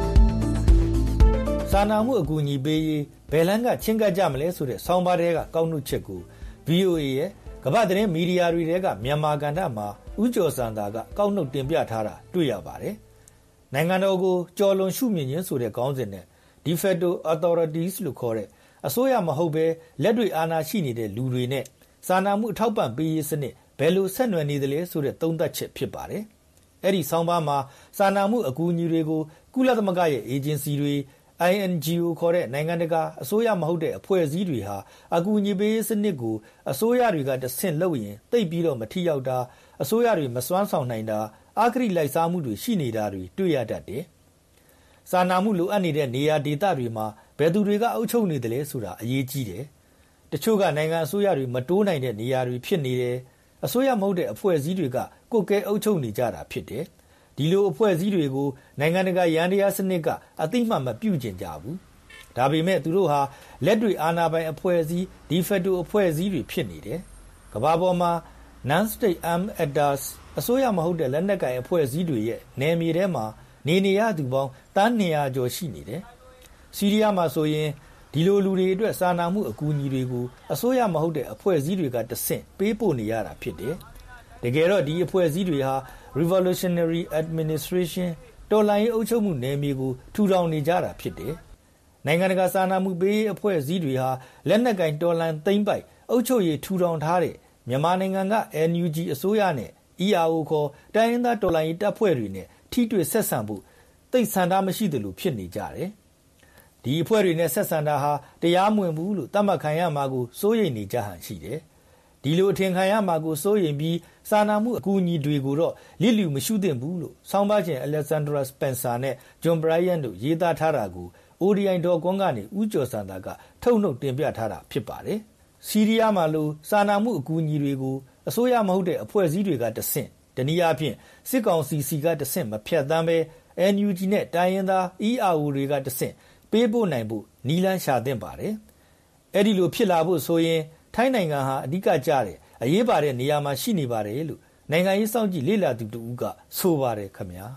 စာနာမှုအကူအညီပေးရေးဘယ်လန်းကချင်းကပ်ကြမလဲဆိုတဲ့ဆောင်းပါးတွေကကောက်နှုတ်ချက်ကို VOA ရဲ့ကမ္ဘာသတင်းမီဒီယာတွေကမြန်မာကဏ္ဍမှာဦးကျော်စံသာကကောက်နှုတ်တင်ပြထားတာတွေ့ရပါတယ်။နိုင်ငံတော်ကိုကြော်လွန်ရှုမြင်ခြင်းဆိုတဲ့ခေါင်းစဉ်နဲ့ de facto authorities လို့ခေါ်တဲ့အစိုးရမဟုတ်ဘဲလက်တွေ့အာဏာရှိနေတဲ့လူတွေနဲ့စာနာမှုအထောက်ပံ့ပေးရေးစနစ်ဘယ်လိုဆက်နွယ်နေသလဲဆိုတဲ့သုံးသပ်ချက်ဖြစ်ပါတယ်။အဲ့ဒီဆောင်းပါးမှာစာနာမှုအကူအညီတွေကိုကုလသမဂ္ဂရဲ့အေဂျင်စီတွေINGO ခေါ်တဲ့နိုင်ငံတကာအစိုးရမဟုတ်တဲ့အဖွဲ့အစည်းတွေဟာအကူအညီပေးစနစ်ကိုအစိုးရတွေကတဆင့်လုပ်ရင်တိတ်ပြီးတော့မထိရောက်တာအစိုးရတွေမစွမ်းဆောင်နိုင်တာအာခရီလိုက်စားမှုတွေရှိနေတာတွေတွေ့ရတတ်တယ်။စာနာမှုလိုအပ်နေတဲ့နေရာဒေသတွေမှာဘယ်သူတွေကအုပ်ချုပ်နေတယ်လဲဆိုတာအရေးကြီးတယ်။တချို့ကနိုင်ငံအစိုးရတွေမတိုးနိုင်တဲ့နေရာတွေဖြစ်နေတယ်။အစိုးရမဟုတ်တဲ့အဖွဲ့အစည်းတွေကကိုယ်ကဲအုပ်ချုပ်နေကြတာဖြစ်တယ်။ဒီလိုအဖွဲ့အစည်းတွေကိုနိုင်ငံတကာရန်တရားစနစ်ကအသိမှတ်မပြုကျင်ကြဘူး။ဒါပေမဲ့သူတို့ဟာလက်တွေ့အာဏာပိုင်အဖွဲ့အစည်း de facto အဖွဲ့အစည်းတွေဖြစ်နေတယ်။ကမ္ဘာပေါ်မှာ non-state armed actors အစိုးရမဟုတ်တဲ့လက်နက်ကိုင်အဖွဲ့အစည်းတွေရဲ့နယ်မြေထဲမှာနေရသူပေါင်းတန်း200ကျော်ရှိနေတယ်။ဆီးရီးယားမှာဆိုရင်ဒီလိုလူတွေအတွက်စာနာမှုအကူအညီတွေကိုအစိုးရမဟုတ်တဲ့အဖွဲ့အစည်းတွေကတဆင့်ပေးပို့နေရတာဖြစ်တယ်။တကယ်တော့ဒီအဖွဲ့အစည်းတွေဟာRevolutionary Administration တော်လှန်ရေးအုပ်ချုပ်မှုနယ်မြေကိုထူထောင်နေကြတာဖြစ်တယ်။နိုင်ငံတကာစာနာမှုပေးအဖွဲ့အစည်းတွေဟာလက်နက်ကင်တော်လှန်သိမ်းပိုက်အုပ်ချုပ်ရေးထူထောင်ထားတဲ့မြန်မာနိုင်ငံက NUG အစိုးရနဲ့ ERO ခေါ်တိုင်းရင်းသားတော်လှန်ရေးတပ်ဖွဲ့တွေနဲ့ထိတွေ့ဆက်ဆံဖို့သိဆန္ဒမရှိသလိုဖြစ်နေကြတယ်။ဒီအဖွဲ့တွေနဲ့ဆက်ဆံတာဟာတရားမဝင်ဘူးလို့သတ်မှတ်ခံရမှာကိုစိုးရိမ်နေကြဟန်ရှိတယ်။ဒီလိုအထင်ခံရမှာကိုစိုးရိမ်ပြီးစာနာမှုအကူအညီတွေကိုတော့လစ်လျူမရှုသင့်ဘူးလို့ဆောင်းပါးရှင် Alexandra Spencer နဲ့ John Bryan တို့ရေးသားထားတာကို ODI.com ကနေဦးကျော်စံသာကထုတ်နှုတ်တင်ပြထားတာဖြစ်ပါတယ်။ဆီးရီးယားမှာလို့စာနာမှုအကူအညီတွေကိုအစိုးရမဟုတ်တဲ့အဖွဲ့အစည်းတွေကတဆင့်တနည်းအားဖြင့်စစ်ကောင်စီစီကတဆင့်မဖြတ်သန်းပဲ NUG နဲ့တိုင်းရင်းသား ERO တွေကတဆင့်ပေးပို့နိုင်ဖို့နီလန်းရှာသင့်ပါတယ်။အဲ့ဒီလိုဖြစ်လာဖို့ဆိုရင်ထိုင်းနိုင်ငံဟာအဓိကကျတဲ့အရေးပါတဲ့နေရာမှာရှိနေပါတယ်လို့နိုင်ငံရေးစောင့်ကြည့်လေ့လာသူတူကဆိုပါတယ်ခင်ဗျာ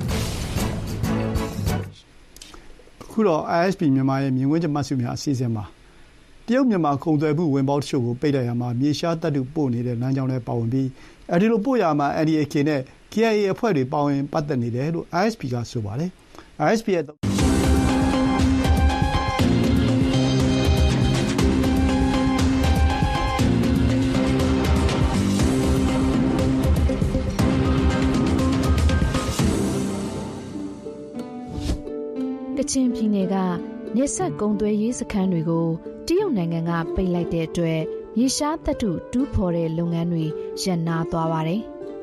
ခုတော့ ISP မြန်မာရဲ့မြင်ကွင်းကျမှတ်စုများအစီအစဉ်မှာတရုတ်မြန်မာကုန်သွယ်မှုဝင်ပေါက်တချို့ကိုပိတ်လိုက်ရမှာမြေရှားတပ်တုပို့နေတဲ့လမ်းကြောင်းတွေပါဝင်ပြီးအဲဒီလိုပို့ရမှာ NDAK နဲ့ KIA အဖွဲ့တွေပါဝင်ပတ်သက်နေတယ်လို့ ISP ကဆိုပါတယ် ISP ရဲ့ချင်ပြည်နယ်ကနေဆက်ကုန်းသွဲရေးစခန်းတွေကိုတရုတ်နိုင်ငံကပိတ်လိုက်တဲ့အတွက်မြေရှားသတ္တုတူးဖော်တဲ့လုပ်ငန်းတွေရပ်နားသွားပါတယ်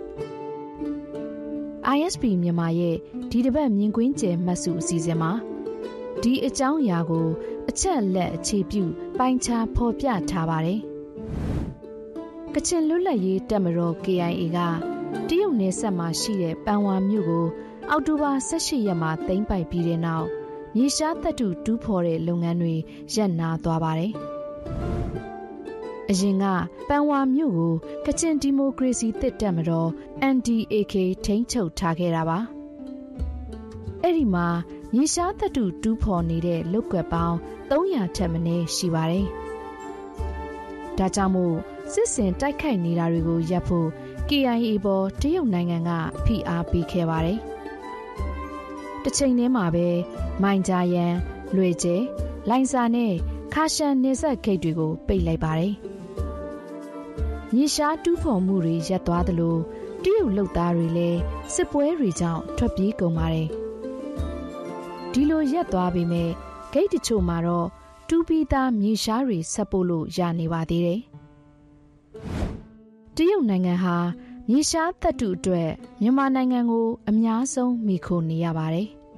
။ ISP မြန်မာရဲ့ဒီတစ်ပတ်မြင်ကွင်းကျယ်မှတ်စုအစီအစဉ်မှာဒီအကြောင်းအရာကိုအချက်လက်အခြေပြုပိုင်းခြားဖော်ပြထားပါတယ်။ကချင်လွတ်လပ်ရေးတပ်မတော် KIA ကတရုတ်နယ်စပ်မှာရှိတဲ့ပန်ဝါမြို့ကိုအောက်တိုဘာ18ရက်မှာသိမ်းပိုက်ပြီးတဲ့နောက်မြေရှားသတ္တုတူးဖော်တဲ့လုပ်ငန်းတွေရပ်နားသွားပါတယ်။အရင်ကပန်ဝါမြို့ကိုကချင်ဒီမိုကရေစီသစ်တပ်မတော် NDAK ထိန်းချုပ်ထားခဲ့တာပါ။အဲ့ဒီမှာမြေရှားသတ္တုတူးဖော်နေတဲ့လုပ်ကွက်ပေါင်း300ထက်မနည်းရှိပါတယ်။ဒါကြောင့်မို့စစ်စင်တိုက်ခိုက်နေတာတွေကိုရပ်ဖို့ KIA ပေါ်တရုတ်နိုင်ငံကဖိအားပေးခဲ့ပါတယ်။တစ်ချိန်တည်းမှာပဲမိုင်ဂျာယန်၊လွေကျဲ၊လိုင်စာနဲ့ခါရှန်နေဆက်ဂိတ်တွေကိုပိတ်လိုက်ပါတယ်။မြေရှားတူးဖော်မှုတွေရပ်သွားသလိုတရုတ်လုပ်သားတွေလည်းစစ်ပွဲတွေကြောင့်ထွက်ပြေးကုန်ပါတယ်။ဒီလိုရပ်သွားပေမဲ့ဂိတ်တချို့မှာတော့တူးပြီးသားမြေရှားတွေဆက်ပို့လို့ရနေပါသေးတယ်။တရုတ်နိုင်ငံဟာမြေရှားသတ္တုအတွက်မြန်မာနိုင်ငံကိုအများဆုံးမှီခိုနေရပါတယ်။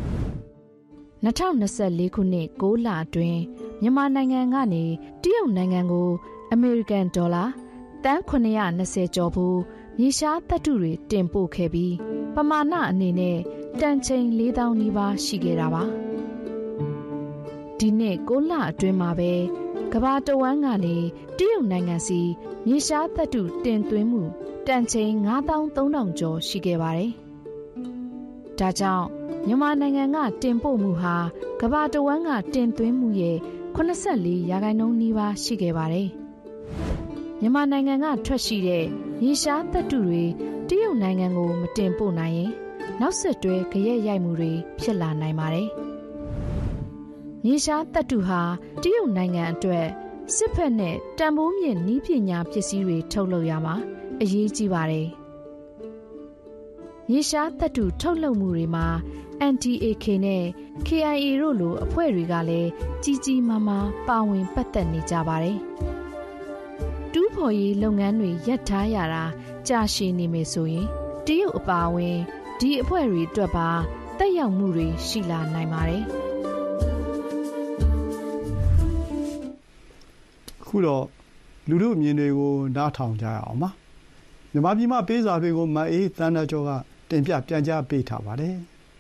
2024ခုနှစ်6လအတွင်းမြန်မာနိုင်ငံကနေတရုတ်နိုင်ငံကိုအမေရိကန်ဒေါ်လာတန်920ကျော်ဖို့မြေရှားသတ္တုတွေတင်ပို့ခဲ့ပြီးပမာဏအနေနဲ့တန်ချိန်4000နီးပါးရှိခဲ့တာပါ။ဒီနှစ်6လအတွင်းမှာပဲကမ္ဘာတဝန်းကနေတရုတ်နိုင်ငံစီမြေရှားသတ္တုတင်သွင်းမှုတန်ချိန်9300ကျော်ရှိခဲ့ပါတယ်။ဒါကြောင့်မြန်မာနိုင်ငံကတင်ပို့မှုဟာကမ္ဘာတဝန်းကတင်သွင်းမှုရဲ့84%နီးပါးရှိခဲ့ပါတယ်။မြန်မာနိုင်ငံကထွက်ရှိတဲ့မြေရှားသတ္တုတွေတရုတ်နိုင်ငံကိုမတင်ပို့နိုင်ရင်နောက်ဆက်တွဲကြရက်ရိုက်မှုတွေဖြစ်လာနိုင်ပါတယ်။မြေရှားသတ္တုဟာတရုတ်နိုင်ငံအတွက်စစ်ဖက်နဲ့တန်ဖိုးမြင့်နည်းပညာပစ္စည်းတွေထုတ်လုပ်ရမှာအရေးကြီးပါတယ်။မြေရှားသတ္တုထုတ်လုပ်မှုတွေမှာ NDAK နဲ့ KIA တို့လိုအဖွဲ့တွေကလည်းကြီးကြီးမားမားပါဝင်ပတ်သက်နေကြပါတယ်။တူးဖော်ရေးလုပ်ငန်းတွေရပ်ထားရတာကြာရှည်နေမယ်ဆိုရင်တရုတ်အပါအဝင်ဒီအဖွဲ့တွေအတွက်ပါတက်ရောက်မှုတွေရှိလာနိုင်ပါတယ်။ခုတော့လူတို့အမြင်တွေကိုနားထောင်ကြရအောင်ပါမြန်မာပြည်မှာပေးစာတွေကိုမအေးတန်းတကျော်ကတင်ပြပြန်ကြားပေးထားပါတယ်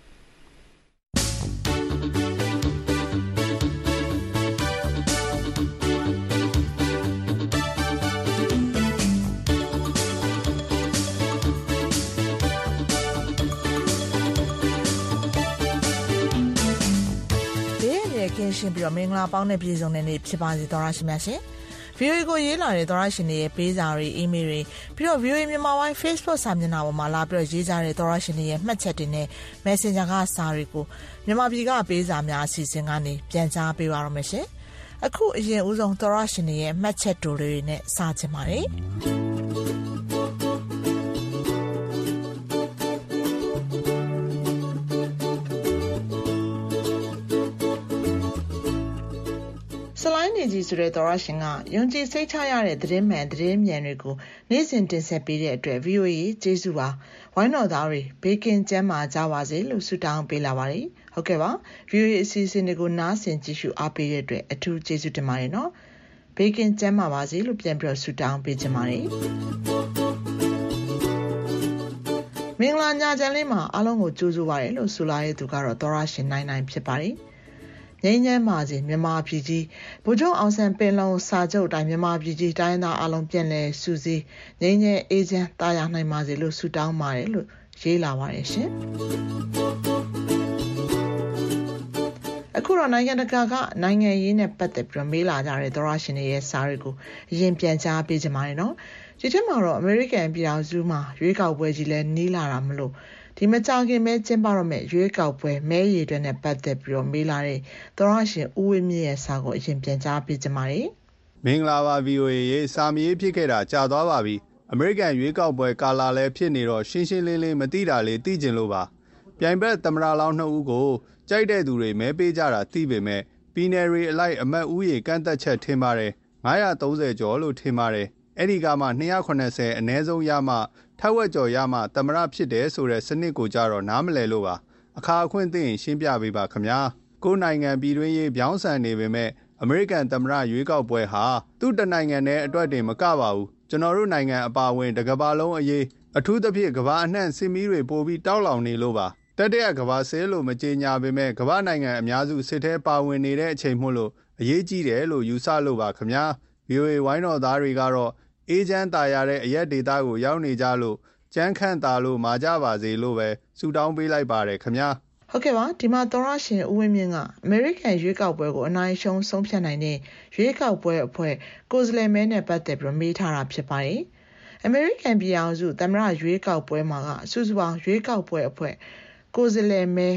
ကင်းရှင်းပြီးတော့မင်္ဂလာပေါင်းနဲ့ပြည်စုံတဲ့နေ့ဖြစ်ပါစေသောရရှိမြတ်ရှင် VOA ကိုရေးလာတဲ့သောရရှင်တွေရဲ့ပေးစာတွေအီးမေးလ်တွေပြီးတော့ VOA မြန်မာဝိုင်း Facebook စာမျက်နှာပေါ်မှာလာပြီးတော့ရေးကြတဲ့သောရရှင်တွေရဲ့မှတ်ချက်တွေနဲ့ Messenger ကစာတွေကိုမြန်မာပြည်ကပေးစာများအစီအစဉ်ကနေပြန်ကြားပေးပါရမယ်ရှင်အခုအရင်ဦးဆုံးသောရရှင်တွေရဲ့မှတ်ချက်တိုတွေနဲ့စာချင်ပါတယ်ဆလိုင်းနေကြီးဆိုတဲ့သောရရှင်ကယုံကြည်စိတ်ချရတဲ့သတင်းမှန်သတင်းမြန်တွေကိုနေ့စဉ်တင်ဆက်ပေးတဲ့အတွက် VOA ကျေးဇူးပါဝိုင်းတော်သားတွေဘေးကင်းကျန်းမာကြပါစေလို့ဆုတောင်းပေးလာပါတယ်ဟုတ်ကဲ့ပါ VOA အစီအစဉ်တွေကိုနားဆင်ကြည့်ရှုအားပေးတဲ့အတွက်အထူးကျေးဇူးတင်ပါတယ်နော်ဘေးကင်းကျန်းမာပါစေလို့ပြန်ပြီးတော့ဆုတောင်းပေးချင်ပါတယ်မင်္ဂလာညချမ်းလေးမှာအားလုံးကိုကြိုးဆိုပါရလို့ဆိုလာတဲ့သူကတော့သောရရှင်နိုင်ဖြစ်ပါတယ်ငိမ့်ညမ်းပါစေမြန်မာပြည်ကြီးဗိုလ်ချုပ်အောင်ဆန်းပင်လုံစာချုပ်တိုင်းမြန်မာပြည်ကြီးတိုင်းသားအလုံးပြန်လဲစုစည်းငိမ့်ညမ်းအေးချမ်းတာယာနိုင်ပါစေလို့ဆုတောင်းပါတယ်လို့ရေးလာပါတယ်ရှင်အခုတော့နိုင်ငံတကာကနိုင်ငံရေးနဲ့ပတ်သက်ပြီးမေးလာကြတဲ့သောရရှင်တွေရဲ့စာတွေကိုအရင်ပြန်ကြားပေးကြပါမယ်နော်ဒီထက်မှာတော့အမေရိကန်ပြည်ထောင်စုမှာရွေးကောက်ပွဲကြီးလဲနီးလာတာမလို့ဒီမကြခင်ပဲကျင်းပတော့မဲ့ရွေးကောက်ပွဲမဲရည်တွေနဲ့ပတ်သက်ပြီးတော့မေးလာတဲ့သောရရှင်ဦးဝင်းမြင့်ရဲ့စာကိုအရင်ပြန်ကြားပေးကြပါမယ်မင်္ဂလာပါ VOA ရေစာမရေးဖြစ်ခဲ့တာကြာသွားပါပြီအမေရိကန်ရွေးကောက်ပွဲကာလာလဲဖြစ်နေတော့ရှင်းရှင်းလင်းလင်းမသိတာလေးသိကျင်လို့ပါပြိုင်ဘက်သမ္မတလောင်း2ဦးကိုကြိုက်တဲ့သူတွေမဲပေးကြတာသိပေမဲ့ပြည်နယ်တွေအလိုက်အမတ်ဦးရေကန့်သက်ချက်ထင်ပါတယ်930ကျော်လို့ထင်ပါတယ်အဲ့ဒီကမှ280အနည်းဆုံးရမှထက်ဝက်ကျော်ရမှသမ္မတဖြစ်တယ်ဆိုတဲ့စနစ်ကိုကြတော့နားမလည်လို့ပါအခါအခွင့်သိရင်ရှင်းပြပေးပါခင်ဗျာကိုယ်နိုင်ငံပြည်တွင်းရေးပြောင်းဆန်နေပေမဲ့အမေရိကန်သမ္မတရွေးကောက်ပွဲဟာသူ့တနိုင်ငံနဲ့အတွက်တင်မကပါဘူးကျွန်တော်တို့နိုင်ငံအပါအဝင်တစ်ကမ္ဘာလုံးအရေးအထူးသဖြင့်ကမ္ဘာအနှံ့စစ်မီးတွေပိုပြီးတောက်လောင်နေလို့ပါတတိယကမ္ဘာဆဲလို့မကြေညာပေမဲ့ကမ္ဘာနိုင်ငံအများစုစစ်ထဲပါဝင်နေတဲ့အချိန်မို့လို့အရေးကြီးတယ်လို့ယူဆလို့ပါခင်ဗျာ VOA ဝိုင်းတော်သားတွေကတော့အေးချမ်းသာရတဲ့အရက်ဒေတာကိုရောက်နေကြလို့ကြမ်းခန့်သာလို့မာကြပါစေလို့ပဲဆုတောင်းပေးလိုက်ပါတယ်ခင်ဗျာဟုတ်ကဲ့ပါဒီမှာသောရရှင်ဦးဝင်းမြင့်ကအမေရိကန်ရွေးကောက်ပွဲကိုအနိုင်ရှုံးဆုံးဖြတ်နိုင်တဲ့ရွေးကောက်ပွဲအဖွဲ့ကိုယ်စားလှယ်မဲနဲ့ပတ်သက်ပြီးမေးထားတာဖြစ်ပါတယ်အမေရိကန်ပြည်အောင်စုသမ္မတရွေးကောက်ပွဲမှာကစုစုပေါင်းရွေးကောက်ပွဲအဖွဲ့ကိုယ်စားလှယ်မဲ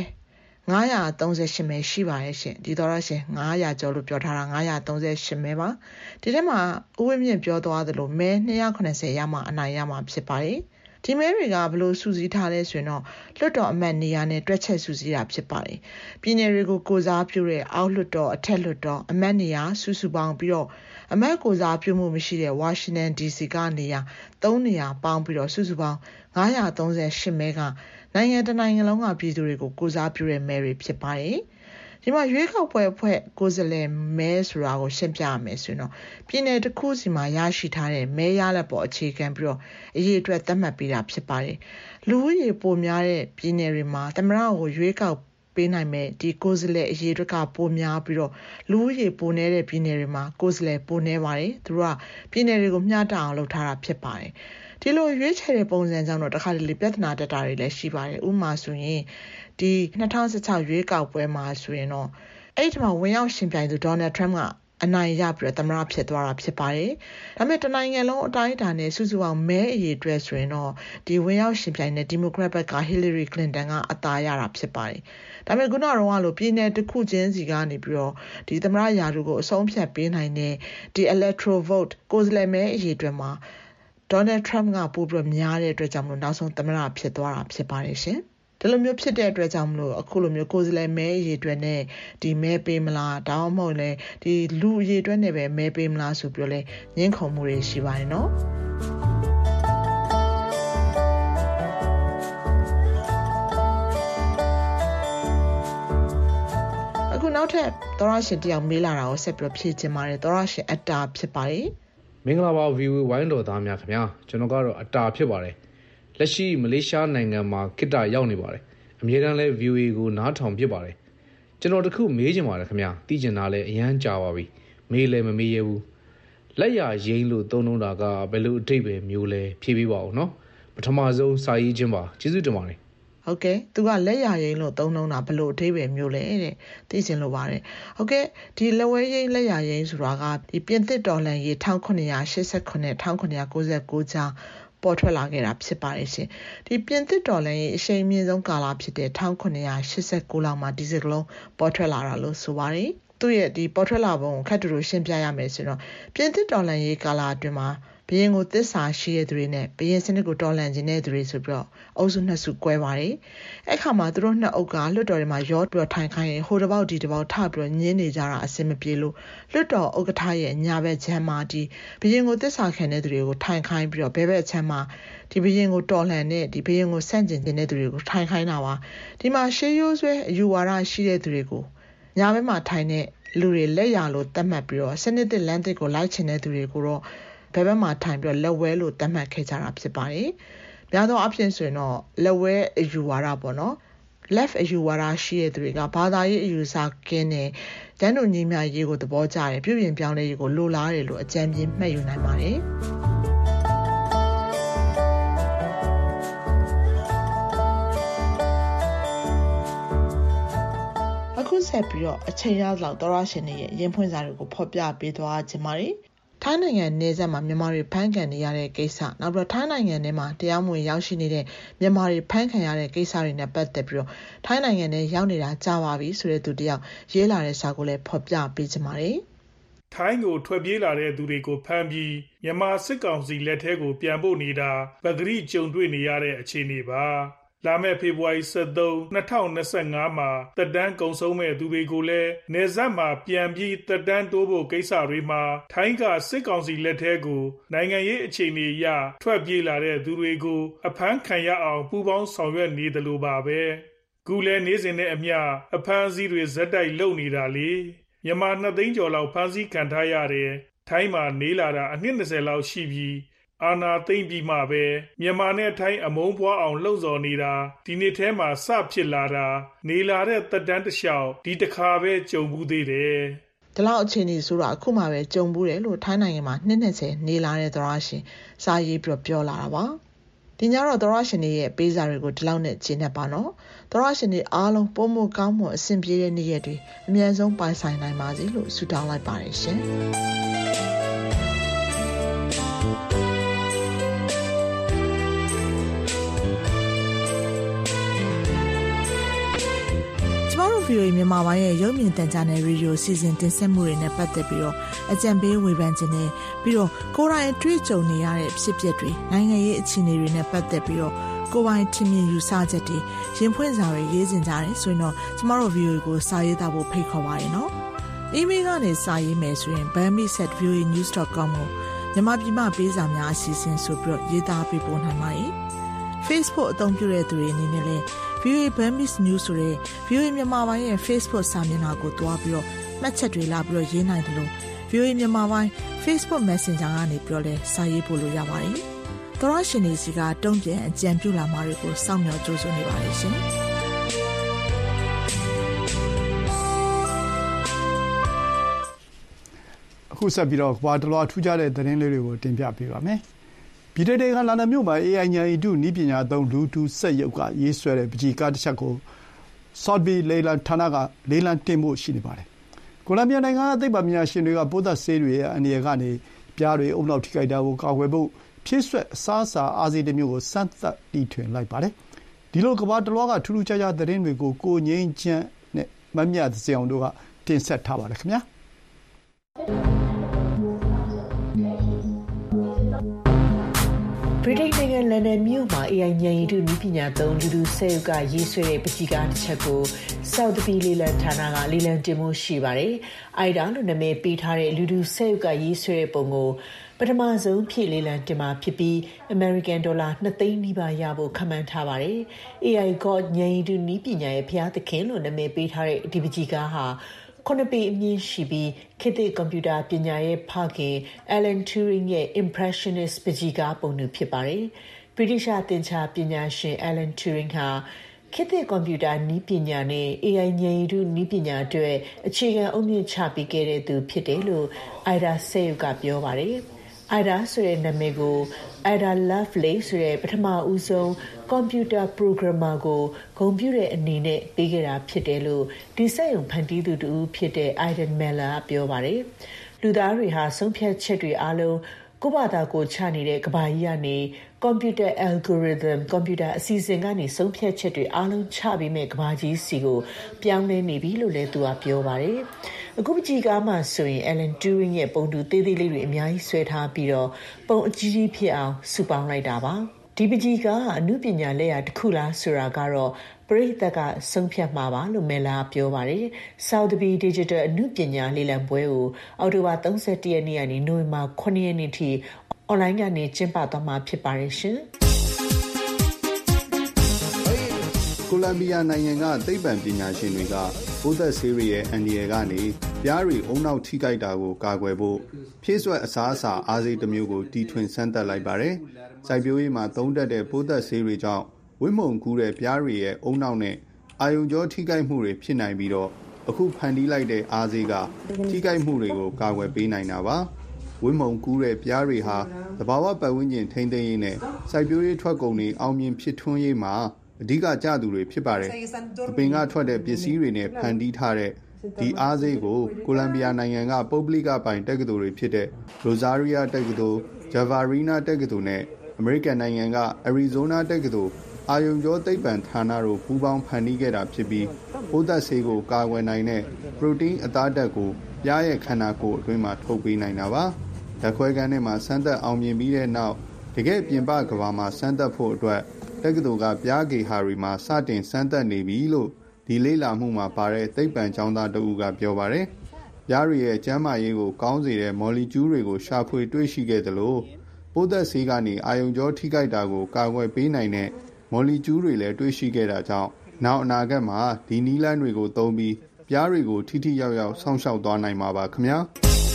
938မဲရှိပါတယ်ရှင်ဒီသောရရှင်900ကျော်လို့ပြောထားတာ938မဲပါဒီထဲမှာဦးဝင်းမြင့်ပြောသွားသလိုမဲ290ရမှအနိုင်ရမှာဖြစ်ပါတယ်ဒီမဲတွေကဘလို့စူးစီးထားလဲဆိုရင်တော့လွှတ်တော်အမတ်နေရာနဲ့တွက်ချက်စူးစီးတာဖြစ်ပါတယ်ပြည်နယ်တွေကိုကိုစားပြုတဲ့အောက်လွှတ်တော်အထက်လွှတ်တော်အမတ်နေရာစုစုပေါင်းပြီးတော့အမတ်ကိုစားပြုမှုမရှိတဲ့ဝါရှင်တန် DC ကနေရာ3နေရာပေါင်းပြီးတော့စုစုပေါင်း938မဲကနိုင်ငံတနိုင်ငံလုံးကပြည်သူတွေကိုကိုစားပြုတဲ့မဲတွေဖြစ်ပါတယ်ဒီမှာရွေးကောက်ပွဲအဖွဲ့ကိုယ်စားလှယ်မဲဆိုတာကိုရှင်းပြရမယ်ဆိုရင်တော့ပြည်နယ်တစ်ခုစီမှာရရှိထားတဲ့မဲရလဒ်ပေါ်အခြေခံပြီးတော့အရေးအတွက်သတ်မှတ်ပေးတာဖြစ်ပါတယ်လူဦးရေပိုများတဲ့ပြည်နယ်တွေမှာသမ္မတကိုရွေးကောက်ပေးနိုင်မဲ့ဒီကိုယ်စားလှယ်အရေးအတွက်ကပိုများပြီးတော့လူဦးရေပိုနေတဲ့ပြည်နယ်တွေမှာကိုယ်စားလှယ်ပိုနေပါတယ်သူတို့ကပြည်နယ်တွေကိုမျှတအောင်လုပ်ထားတာဖြစ်ပါတယ်ဒီလိုရွေးချယ်တဲ့ပုံစံကြောင့်တော့တခါတလေပြဿနာတက်တာတွေလည်းရှိပါတယ်ဥပမာဆိုရင်ဒီ2016ရွေးကောက်ပွဲမှာဆိုရင်တော့အဲ့ဒီမှာဝင်ရောက်ရှင်ပြိုင်သူဒေါ်နယ်ထရမ့်ကအနိုင်ရပြီးတော့သမ္မတဖြစ်သွားတာဖြစ်ပါတယ်ဒါပေမဲ့တနိုင်ငံလုံးအတိုင်းအတာနဲ့စုစုပေါင်းမဲအရေအတွက်ဆိုရင်တော့ဒီဝင်ရောက်ရှင်ပြိုင်တဲ့ဒီမိုကရက်ဘက်ကဟီလီရီကလင်တန်ကအသာရတာဖြစ်ပါတယ်ဒါပေမဲ့ခုနကတော့လို့ပြည်နယ်တစ်ခုချင်းစီကနေပြီးတော့ဒီသမ္မတရာထူးကိုအဆုံးဖြတ်ပေးနိုင်တဲ့ဒီ electoral vote ကိုယ်စားလှယ်မဲအရေအတွက်မှာဒေါ်နယ်ထရမ့်ကပိုပြီးများတဲ့အတွက်ကြောင့်မလို့နောက်ဆုံးသမ္မတဖြစ်သွားတာဖြစ်ပါတယ်ရှင်ဒီလိုမျိုးဖြစ်တဲ့အတွက်ကြောင့်မလို့အခုလိုမျိုးကိုယ်စားလှယ်မဲအရေအတွက်နဲ့ဒီမဲပေးမလားဒါမှမဟုတ်လဲဒီလူအရေအတွက်နဲ့ပဲမဲပေးမလားဆိုပြီးတော့လဲညှင်းခုန်မှုတွေရှိပါတယ်နော်အခုနောက်ထပ်သောရရှင်တယောက်မေးလာတာကိုဆက်ပြီးဖြည့်ချင်ပါတယ်သောရရှင်အတာဖြစ်ပါတယ်မင်္ဂလာပါ VOA ဝိုင်းတော်သားများခင်ဗျာကျွန်တော်ကတော့အတာဖြစ်ပါတယ်လက်ရှိမလေးရှားနိုင်ငံမှာခေတ္တရောက်နေပါတယ်အမြဲတမ်းလဲ VOA ကိုနားထောင်ဖြစ်ပါတယ်ကျွန်တော်တခုမေးချင်ပါတယ်ခင်ဗျာသိချင်တာလဲအရန်ကြာပါပြီမေးလဲမမေးရဘူးလက်ရရင်းလို့သုံးတာကဘယ်လိုအဓိပ္ပာယ်မျိုးလဲဖြေပေးပါဦးနော်ပထမဆုံးစာရေးခြင်းပါကျေးဇူးတင်ပါတယ်ဟုတ်ကဲ့သူကလက်ရရင်းလို့သုံးတာဘယ်လိုအဓိပ္ပာယ်မျိုးလဲတဲ့သိချင်လို့ပါတယ်ဟုတ်ကဲ့ဒီလက်ဝဲရင်းလက်ရရင်းဆိုတာကဒီပြင်သစ်တော်လှန်ရေး1989 1999ကြားပေါ်ထွက်လာခဲ့တာဖြစ်ပါတယ်ရှင်ဒီပြင်သစ်တော်လှန်ရေးအရှိန်မြင့်ဆုံးကာလဖြစ်တဲ့1989လောက်မှာဒီစကလုံးပေါ်ထွက်လာတာလို့ဆိုပါတယ်သူ့ရဲ့ဒီပေါ်ထွက်လာပုံကိုခက်တူတူရှင်းပြရမယ်ဆိုတော့ပြင်သစ်တော်လှန်ရေးကာလအတွင်းမှာဘရင်ကိုသစ္စာရှိတဲ့သူတွေနဲ့ဘရင်စနစ်ကိုတော်လှန်ခြင်းတဲ့သူတွေဆိုပြီးတော့အုပ်စုနှစ်စုကွဲပါတယ်အဲ့ခါမှာသူတို့နှစ်အုပ်ကလွှတ်တော်ထဲမှာရောပြီးတော့ထိုင်ခိုင်းရင်ဟိုတစ်ပေါက်ဒီတစ်ပေါက်ထပြီးတော့ညင်းနေကြတာအဆင်မပြေလို့လွှတ်တော်ဥက္ကဋ္ဌရဲ့ညာဘက်ခြမ်းမှာဒီဘရင်ကိုသစ္စာခံတဲ့သူတွေကိုထိုင်ခိုင်းပြီးတော့ဘဲဘက်ခြမ်းမှာဒီဘရင်ကိုတော်လှန်တဲ့ဒီဘရင်ကိုဆန့်ကျင်တဲ့သူတွေကိုထိုင်ခိုင်းတာပါဒီမှာရှေးရိုးဆွဲအယူဝါဒရှိတဲ့သူတွေကိုညာဘက်မှာထိုင်တဲ့လူတွေလက်ရလို့သတ်မှတ်ပြီးတော့စနစ်သစ်လမ်းသစ်ကိုလိုက်ချင်တဲ့သူတွေကိုတော့ဘယ်ဘက်မှာထိုင်ပြီးတော့လက်ဝဲလို့သတ်မှတ်ခဲ့ကြတာဖြစ်ပါတယ်။များသောအားဖြင့်ဆိုရင်တော့လက်ဝဲအယူဝါဒပေါ့နော်။ left အယူဝါဒရှိတဲ့သူတွေကဘာသာရေးအယူဆကင်းတဲ့တန်းတူညီမျှရေးကိုသဘောကျတယ်ပြုပြင်ပြောင်းလဲရေးကိုလိုလားတယ်လို့အကြံပြမှတ်ယူနိုင်ပါတယ်။အခုဆက်ပြီးတော့အချိန်ရောက်လောက်သောရရှင်တွေရဲ့ရင်ဖွင့်စာတွေကိုဖော်ပြပေးသွားခြင်းပါတယ်။ထိုင်းနိုင်ငံနယ်စပ်မှာမြန်မာတွေဖမ်းခံနေရတဲ့ကိစ္စနောက်ပြီးတော့ထိုင်းနိုင်ငံထဲမှာတရားမဝင်ရောက်ရှိနေတဲ့မြန်မာတွေဖမ်းခံရတဲ့ကိစ္စတွေနဲ့ပတ်သက်ပြီးတော့ထိုင်းနိုင်ငံထဲရောက်နေတာကြာပါပြီဆိုတဲ့သူတယောက်ရေးလာတဲ့စာကိုလည်းဖော်ပြပေးချင်ပါတယ်။ထိုင်းကိုထွက်ပြေးလာတဲ့သူတွေကိုဖမ်းပြီးမြန်မာစစ်ကောင်စီလက်ထဲကိုပြန်ပို့နေတာပဂရိကြုံတွေ့နေရတဲ့အခြေအနေပါလာမယ့်ဖေဖော်ဝါရီ23 2025မှာသက်တမ်းကုန်ဆုံးမဲ့သူတွေကိုလည်းနေဆက်မှာပြန်ပြီးသက်တမ်းတိုးဖို့ကိစ္စတွေမှာထိုင်းကစစ်ကောင်စီလက်ထဲကိုနိုင်ငံရေးအခြေအနေအရထွက်ပြေးလာတဲ့သူတွေကိုအဖမ်းခံရအောင်ပူးပေါင်းဆောင်ရွက်နေတယ်လို့ပါပဲခုလည်းနေစဉ်နဲ့အမျှအဖမ်းအဆီးတွေဇက်တိုက်လုပ်နေတာလေမြန်မာ2သိန်းကျော်လောက်ဖမ်းဆီးခံထားရတယ်ထိုင်းမှာနေလာတာအနှစ်20လောက်ရှိပြီးအာနာသိမ့်ပြီးမှပဲမြန်မာနဲ့ထိုင်းအမုန်းပွားအောင်လှုံ့ဆော်နေတာဒီနေ့ထဲမှာစဖြစ်လာတာနေလာတဲ့သက်တမ်းတစ်လျှောက်ဒီတစ်ခါပဲကြုံဘူးသေးတယ်ဒီလောက်အခြေအနေဆိုတာအခုမှပဲကြုံဘူးတယ်လို့ထိုင်းနိုင်ငံမှာ20နေလာတဲ့သရရှင်စာရေးပြီးပြောလာတာပါဒီညတော့သရရှင်တွေရဲ့ပေးစာတွေကိုဒီလောက်နဲ့ကျင်းနေပါနော်သရရှင်တွေအားလုံးပုံမကောင်းမွန်အဆင်ပြေတဲ့နေ့ရက်တွေအမြန်ဆုံးပိုင်ဆိုင်နိုင်ပါစေလို့ဆုတောင်းလိုက်ပါတယ်ရှင်VOA မြန်မာပိုင်းရဲ့ရုပ်မြင်သံကြားနယ်ရေဒီယိုစီစဉ်တင်ဆက်မှုတွေနဲ့ပတ်သက်ပြီးတော့အကြံပေးဝေဖန်ခြင်းနဲ့ပြီးတော့ကိုယ်တိုင်အတွေ့အကြုံနေရတဲ့ဖြစ်ပျက်တွေနိုင်ငံရေးအခြေအနေတွေနဲ့ပတ်သက်ပြီးတော့ကိုယ်ပိုင်ထင်မြင်ယူဆချက်တွေရင်ဖွင့်စာတွေရေးတင်ကြတယ်ဆိုရင်တော့ကျမတို့ VOA ကိုစာရေးသားဖို့ဖိတ်ခေါ်ပါရနော်။ email ကနေစာရေးမယ်ဆိုရင် bami@voanews.com ကိုမြန်မာပြည်မှာပေးစာများအစီအစဉ်ဆိုပြီးတော့ရေးသားပေးပို့နိုင်ပါတယ်။ Facebook အသုံးပြုတဲ့သူတွေအနေနဲ့လည်းVOA Burmese News ဆိုတဲ့ VOA မြန်မာပိုင်းရဲ့ Facebook စာမျက်နှာကိုတွားပြီးတော့မှတ်ချက်တွေလာပြီးတော့ရေးနိုင်တယ်လို့ VOA မြန်မာပိုင်း Facebook Messenger ကနေပြောလဲစာရေးပို့လို့ရပါတယ်။သောရရှင်တွေစီကတုံ့ပြန်အကြံပြုလာမှာတွေကိုစောင့်မျှော်ကြိုးစွနေပါတယ်ရှင်။အခုဆက်ပြီးတော့ဘာတလွားထူးခြားတဲ့သတင်းလေးတွေကိုတင်ပြပေးပါမယ်။ပြည်ထောင်စုကလန်ဒန်မြို့မှာ AI ဉာဏ်ရည်တုနည်းပညာသုံးလူတူစက်ရုပ်ကရေးဆွဲတဲ့ပကြီးကားတစ်ချက်ကို Sotheby လေလံဌာနကလေလံတင်ဖို့ရှိနေပါတယ်။ကိုလံဘီယာနိုင်ငံကသိပ္ပံပညာရှင်တွေကပိုးသတ်ဆေးတွေရဲ့အန္တရာယ်ကနေပြားတွေအုံနောက်ထိခိုက်တာကိုကာကွယ်ဖို့ဖြည့်ဆွက်အစားအစာအားစေးတစ်မျိုးကိုစမ်းသပ်တီထွင်လိုက်ပါတယ်။ဒီလိုကမ္ဘာတလွှားကထူးထူးခြားခြားသတင်းတွေကိုကိုငိမ့်ချမ်းနဲ့မမြတ်စေအောင်တို့ကတင်ဆက်ထားပါတယ်ခင်ဗျာ။ဗြိတိန်နိုင်ငံလန်ဒန်မြို့မှာ AI ဉာဏ်ရည်တုနည်းပညာသုံးလူတူစက်ရုပ်ကရေးဆွဲတဲ့ပကြီးကားတစ်ချက်ကို Sotheby လေလံဌာနကလေလံတင်မှုရှိပါတယ်။ IDA လို့နာမည်ပေးထားတဲ့လူတူစက်ရုပ်ကရေးဆွဲတဲ့ပုံကိုပထမဆုံးဖြည့်လေလံတင်မှာဖြစ်ပြီး American $2 သိန်းနီးပါးရဖို့ခန့်မှန်းထားပါတယ်။ AI God ဉာဏ်ရည်တုနည်းပညာရဲ့ဖျားသခင်လို့နာမည်ပေးထားတဲ့ဒီပကြီးကားဟာ9 ပေအမြင့်ရှိပြီးခေတ်သစ်ကွန်ပျူတာပညာရဲ့ဖခင် Alan Turing ရဲ့ Impressionist ပကြီးကားပုံတူဖြစ်ပါတယ်။ ဗြိတိရှသင်္ချာပညာရှင် Alan Turing ဟာခေတ်သစ်ကွန်ပျူတာနည်းပညာနဲ့ AI ဉာဏ်ရည်တုနည်းပညာအတွက်အခြေခံအုတ်မြစ်ချပေးခဲ့တဲ့သူဖြစ်တယ်လို့ IDA စက်ရုပ်ကပြောပါတယ်။ IDA ဆိုတဲ့နာမည်ကို Ada Lovelace ဆိုတဲ့ပထမဦးဆုံးကွန်ပျူတာပရိုဂရမာကိုဂုဏ်ပြုတဲ့အနေနဲ့ပေးခဲ့တာဖြစ်တယ်လို့ဒီစက်ရုံဖန်တီးသူတူဖြစ်တဲ့ Aidan Meller ပြောပါတယ်။လူသားတွေဟာဆုံးဖြတ်ချက်တွေအားလုံးကိုယ့်ဘာသာကိုချနေတဲ့ကဘာကြီးကနေကွန်ပျူတာ algorithm ကွန်ပျူတာအစီအစဉ်ကနေဆုံးဖြတ်ချက်တွေအားလုံးချပေးမဲ့ကဘာကြီးစီကိုပြောင်းလဲနေပြီလို့လည်းသူကပြောပါတယ်။အခုပကြီးကားမှာဆိုရင် Alan Turing ရဲ့ပုံတူသေးသေးလေးတွေအများကြီးဆွဲထားပြီးတော့ပုံအကြီးကြီးဖြစ်အောင်စုပေါင်းလိုက်တာပါ။ဒီပကြီးကားအမှုပညာလက်ရာတစ်ခုလားဆိုတာကတော့ပရိသတ်ကဆုံးဖြတ်မှာပါလို့မဲလာပြောပါတယ်။ Sotheby Digital အမှုပညာလေ့လာပွဲကိုအောက်တိုဘာ31ရက်နေ့ကနေနိုဝင်ဘာ9ရက်နေ့ထိအွန်လိုင်းကနေကျင်းပသွားမှာဖြစ်ပါတယ်ရှင်။ကိုလံဘီယာနိုင်ငံကသိပ္ပံပညာရှင်တွေကပိုးသတ်ဆေးတွေရဲ့အန္တရာယ်ကနေပြားတွေအုံနောက်ထိခိုက်တာကိုကာကွယ်ဖို့ဖြည့်ဆွက်အစားအစာအားစေးတစ်မျိုးကိုတီထွင်စမ်းသပ်လိုက်ပါတယ်။စိုက်ပျိုးရေးမှာသုံးတတ်တဲ့ပိုးသတ်ဆေးတွေကြောင့်ဝိမုံကူးတဲ့ပြားတွေရဲ့အုံနောက်နဲ့အာယုံကြောထိခိုက်မှုတွေဖြစ်နိုင်ပြီးတော့အခုဖန်တီးလိုက်တဲ့အားစေးကထိခိုက်မှုတွေကိုကာကွယ်ပေးနိုင်တာပါ။ဝိမုံကူးတဲ့ပြားတွေဟာသဘာဝပတ်ဝန်းကျင်ထိန်းသိမ်းရေးနဲ့စိုက်ပျိုးရေးထွက်ကုန်တွေအောင်မြင်ဖြစ်ထွန်းရေးမှာအဓိကကျသူတွေဖြစ်ပါတယ်။အပင်ကထွက်တဲ့ပစ္စည်းတွေနဲ့ဖန်တီးထားတဲ့ဒီအားစေးကိုကိုလံဘီယာနိုင်ငံကပုဂ္ဂလိကပိုင်တက္ကသိုလ်တွေဖြစ်တဲ့ Rosaria တက္ကသိုလ် Javarina တက္ကသိုလ်နဲ့အမေရိကန်နိုင်ငံက Arizona တက္ကသိုလ်အာယုံကြောသိပ္ပံဌာနတို့ပူးပေါင်းဖန်တီးခဲ့တာဖြစ်ပြီးပိုးသတ်ဆေးကိုကာကွယ်နိုင်တဲ့ပရိုတင်းအသားဓာတ်ကိုပြားရဲ့ခန္ဓာကိုယ်အတွင်းမှာထုတ်ပေးနိုင်တာပါ။ဓာတ်ခွဲခန်းထဲမှာစမ်းသပ်အောင်မြင်ပြီးတဲ့နောက်တကယ်ပြင်ပကမ္ဘာမှာစမ်းသပ်ဖို့အတွက်တက္ကသိုလ်ကပြားဂေဟာတွေမှာစတင်စမ်းသပ်နေပြီလို့ဒီလေ့လာမှုမှာပါတဲ့သိပ္ပံကျောင်းသားတဦးကပြောပါတယ်။ပြားတွေရဲ့ကျန်းမာရေးကိုကောင်းစေတဲ့မော်လီကျူးတွေကိုရှာဖွေတွေ့ရှိခဲ့သလိုပိုးသက်ဆေးကနေအာရုံကြောထိခိုက်တာကိုကာကွယ်ပေးနိုင်တဲ့မော်လီကျူးတွေလည်းတွေ့ရှိခဲ့တာကြောင့်နောက်အနာဂတ်မှာဒီနည်းလမ်းတွေကိုသုံးပြီးပြားတွေကိုထိထိရောက်ရောက်စောင့်ရှောက်သွားနိုင်မှာပါခင်ဗျာ။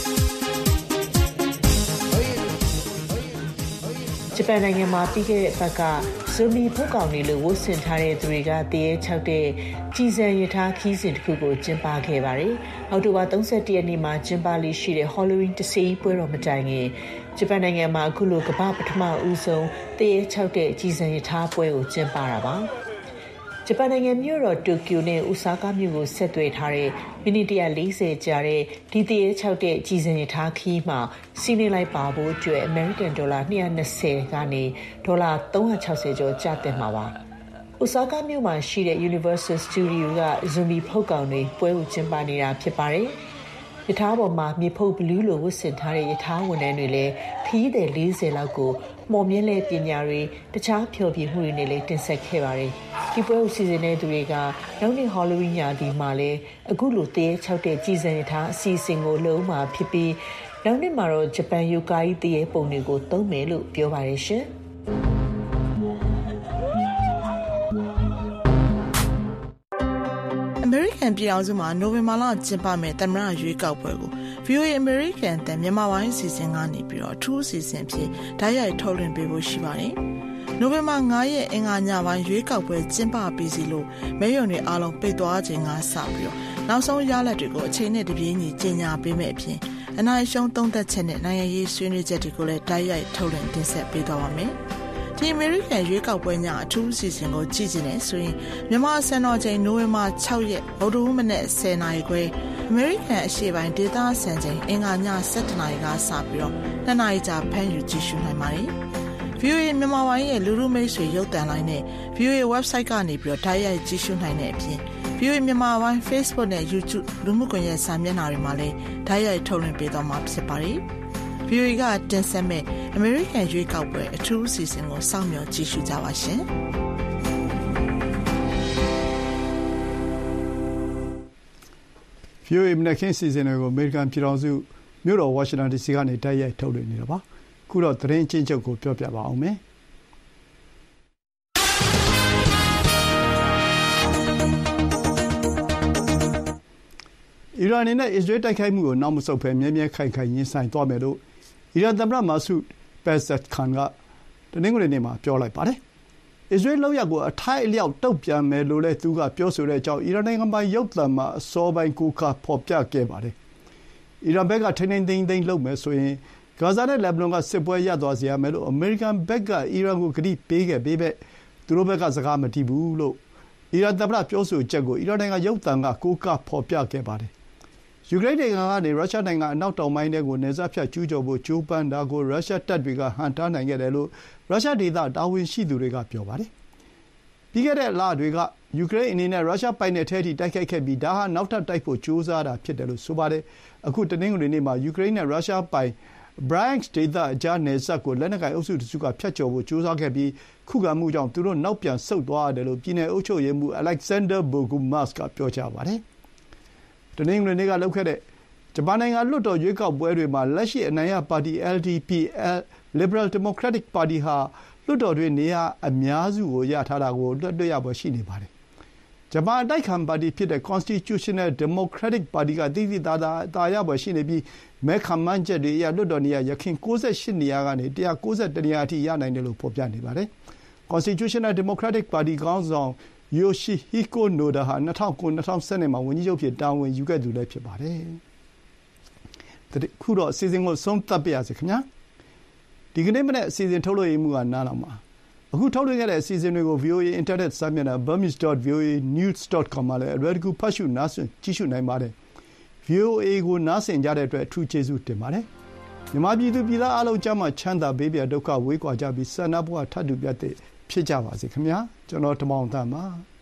ဂျပန်နိုင်ငံမှာပြီးခဲ့တဲ့ဘက်ကဇူမီဖုတ်ကောင်တွေလိုဝတ်ဆင်ထားတဲ့သူတွေကတရေချောက်တဲ့ကြည်စံရထားခီးစဉ်တစ်ခုကိုကျင်းပခဲ့ပါတယ်။အောက်တိုဘာ31ရက်နေ့မှာကျင်းပလေးရှိတဲ့ Halloween တစေးပွဲတော်မတိုင်ခင်ဂျပန်နိုင်ငံမှာအခုလိုကမ္ဘာပထမဦးဆုံးတရေချောက်တဲ့ကြည်စံရထားပွဲကိုကျင်းပတာပါ။ဂျပန်နိုင်ငံမြို့တော်တိုကျိုနဲ့အိုဆာကာမြို့ကိုဆက်သွယ်ထားတဲ့မိနစ်140ကြာတဲ့ဒီတရေချောက်တဲ့ကြည်စံရထားခီးမှာစီးနှင်းလိုက်ပါဖို့အတွက်အမေရိကန်ဒေါ်လာ220ကနေဒေါ်လာ360ကျော်ကျသင့်မှာပါ။အိုဆာကာမြို့မှာရှိတဲ့ Universal Studio ကဇူမီဖုတ်ကောင်တွေပွဲကိုကျင်းပနေတာဖြစ်ပါတယ်။ရထားပေါ်မှာမြေဖုတ်ဘလူးလိုဝတ်ဆင်ထားတဲ့ရထားဝန်ထမ်းတွေလည်းခီးတဲ့40လောက်ကိုမော်မြင့်လဲပညာတွေတခြားဖျော်ဖြေမှုတွေနဲ့လည်းတင်ဆက်ခဲ့ပါတယ်။ဒီပွဲကိုစီစဉ်တဲ့သူတွေကနောက်နေ့ Halloween ညဒီမှာလည်းအခုလိုတရေချောက်တဲ့ကြည်စံရထားအစီအစဉ်ကိုလုပ်မှာဖြစ်ပြီးနောက်နေ့မှာတော့ဂျပန်ယိုကာကြီးတရေပုံတွေကိုသုံးမယ်လို့ပြောပါတယ်ရှင်။အမေရိကန်ပြည်အောင်စုမှာနိုဝင်ဘာလကျင်းပမယ့်သမ္မတရွေးကောက်ပွဲကို VOA အမေရိကန်တန်မြန်မာပိုင်းအစီအစဉ်ကနေပြီးတော့အထူးအစီအစဉ်ဖြစ်ဓာတ်ရိုက်ထုတ်လွှင့်ပေးဖို့ရှိပါတယ်။နိုဝင်ဘာ9ရက်အင်္ဂါညပိုင်းရွေးကောက်ပွဲကျင်းပပြီးစီလို့မဲရုံတွေအားလုံးပိတ်သွားခြင်းကစပြီးတော့နောက်ဆုံးရလဒ်တွေကိုအချိန်နဲ့တပြေးညီကြေညာပေးမယ့်အပြင်အနိုင်ရှုံးသုံးသက်ချက်နဲ့နိုင်ငံရေးဆွေးနွေးချက်တွေကိုလည်းဓာတ်ရိုက်ထုတ်လွှင့်တင်ဆက်ပေးသွားပါမယ်။ဒီအမေရိကန်ရွေးကောက်ပွဲညအထူးအစီအစဉ်ကိုကြည့်ကြနေဆိုရင်မြန်မာစံတော်ချိန်နိုဝင်ဘာ6ရက်ဗုဒ္ဓဟူးမနက်10:00နာရီခွဲအမေရိကန်အရှေ့ပိုင်းဒေသစံချိန်အင်္ဂါည7:00နာရီကစပြီးတော့2နာရီကြာဖမ်းယူကြည့်ရှုနိုင်ပါတယ်။ VOA မြန်မာပိုင်းရဲ့လူလူမိတ်ဆွေရုပ်သံလိုင်းနဲ့ VOA website ကနေပြီးတော့ဓာတ်ရိုက်ကြည့်ရှုနိုင်တဲ့အပြင် VOA မြန်မာပိုင်း Facebook နဲ့ YouTube လူမှုကွန်ရက်စာမျက်နှာတွေမှာလည်းဓာတ်ရိုက်ထုတ်လွှင့်ပေးသွားမှာဖြစ်ပါတယ်။ VOA ကတင်ဆက်မဲ့အမေရိကန်ရွေးကောက်ပွဲအထူးအစီအစဉ်ကိုစောင့်မျှော်ကြည့်ရှုကြပါရှင်။ VOA မနက်ခင်းစီစဉ်တွေကိုအမေရိကန်ပြည်ထောင်စုမြို့တော်ဝါရှင်တန် DC ကနေတိုက်ရိုက်ထုတ်လွှင့်နေတာပါ။ခုတော့သတင်းချင်းချုပ်ကိုပြောပြပါအောင်မယ်။အီရန်အနေနဲ့အစ္စရေးတိုက်ခိုက်မှုကိုနောက်မဆုတ်ဘဲမြဲမြဲခိုင်ခိုင်ရင်ဆိုင်သွားမယ်လို့အီရန်သမ္မတမာဆူပက်ဇက်ခန်ကတနင်္ဂနွေနေ့မှာပြောလိုက်ပါတယ်။အစ္စရေးလုပ်ရပ်ကိုအထိုက်အလျောက်တုံ့ပြန်မယ်လို့လည်းသူကပြောဆိုတဲ့အကြောင်းအီရန်နိုင်ငံပိုင်ရုပ်သံမှာအစောပိုင်းကိုကာဖော်ပြခဲ့ပါတယ်။အီရန်ဘက်ကထိန်းသိမ်းလုပ်မယ်ဆိုရင်ဂါဇာနဲ့လက်ဘနွန်ကစစ်ပွဲရပ်သွားစေရမယ်လို့အမေရိကန်ဘက်ကအီရန်ကိုကတိပေးခဲ့ပေမဲ့သူတို့ဘက်ကစကားမတီးဘူးလို့အီရန်သမ္မတပြောဆိုချက်ကိုအီရန်နိုင်ငံရုပ်သံကကိုကာဖော်ပြခဲ့ပါတယ်။ယူကရိန်းနိုင်ငံကနေရုရှားနိုင်ငံအနောက်တောင်ပိုင်းထဲကိုနယ်စပ်ဖြတ်ကျူးကျော်ဖို့ကြိုးပမ်းတာကိုရုရှားတပ်တွေကဟန့်တားနိုင်ခဲ့တယ်လို့ရုရှားဒေသတာဝန်ရှိသူတွေကပြောပါတယ်။ပြီးခဲ့တဲ့လတွေကယူကရိန်းအနေနဲ့ရုရှားပိုင်နက်ထဲထိတိုက်ခိုက်ခဲ့ပြီးဒါဟာနောက်ထပ်တိုက်ဖို့ကြိုးစားတာဖြစ်တယ်လို့ဆိုပါတယ်။အခုတနင်္ဂနွေနေ့မှာယူကရိန်းနဲ့ရုရှားပိုင် Bryansk ဒေသအကြားနယ်စပ်ကိုလက်နက်ကိုင်အုပ်စုတစုကဖြတ်ကျော်ဖို့ကြိုးစားခဲ့ပြီးခုခံမှုကြောင့်သူတို့နောက်ပြန်ဆုတ်သွားရတယ်လို့ပြည်နယ်အုပ်ချုပ်ရေးမှူး Alexander Bogomaz ကပြောကြားပါတယ်။တနင်္ဂနွေနေ့ကလုပ်ခဲ့တဲ့ဂျပန်နိုင်ငံလွှတ်တော်ရွေးကောက်ပွဲတွေမှာလက်ရှိအနိုင်ရပါတီ LDP Liberal Democratic Party ဟာလွှတ်တော်တွင်းနေရာအများစုကိုရထားတာကိုတွေ့ရဖွယ်ရှိနေပါတယ်။ဂျပန်အတိုက်ခံပါတီဖြစ်တဲ့ Constitutional Democratic Party ကသိသိသာသာအသာရဖွယ်ရှိနေပြီးမဲခန့်မှန်းချက်တွေအရလွှတ်တော်နေရာယခင်68နေရာကနေ191နေရာအထိရနိုင်တယ်လို့ဖော်ပြနေပါတယ်။ Constitutional Democratic Party ခေါင်းဆောင်Yoshihiko Noda ဟာ2009-2010 မှာဝန်ကြီးချုပ်ဖြစ်တာဝန်ယူခဲ့သူလည်းဖြစ်ပါတယ်။ခုတော့အစီအစဉ်ကိုဆုံးသတ်ပါရစေခင်ဗျာ။ဒီကနေ့မနေ့အစီအစဉ်ထုတ်လွှင့်ရေးမှူးကနားတော်မှာအခုထုတ်လွှင့်ခဲ့တဲ့အစီအစဉ်တွေကို VOA Internet စာမျက်နှာ burmese.voanews.com မှာလည်းအလွယ်တကူဖတ်ရှုနားဆင်ကြည့်ရှုနိုင်ပါတယ်။ VOA ကိုနားဆင်ကြတဲ့အတွက်အထူးကျေးဇူးတင်ပါတယ်။မြန်မာပြည်သူပြည်သားအားလုံးကျန်းမာချမ်းသာဘေးပြဒုက္ခဝေးကွာကြပြီးဆန္ဒဘဝထပ်တူပြတ်တဲ့ဖြစ်ကြပါစေခင်ဗျာကျွန်တော်တမောင်သန်းပါ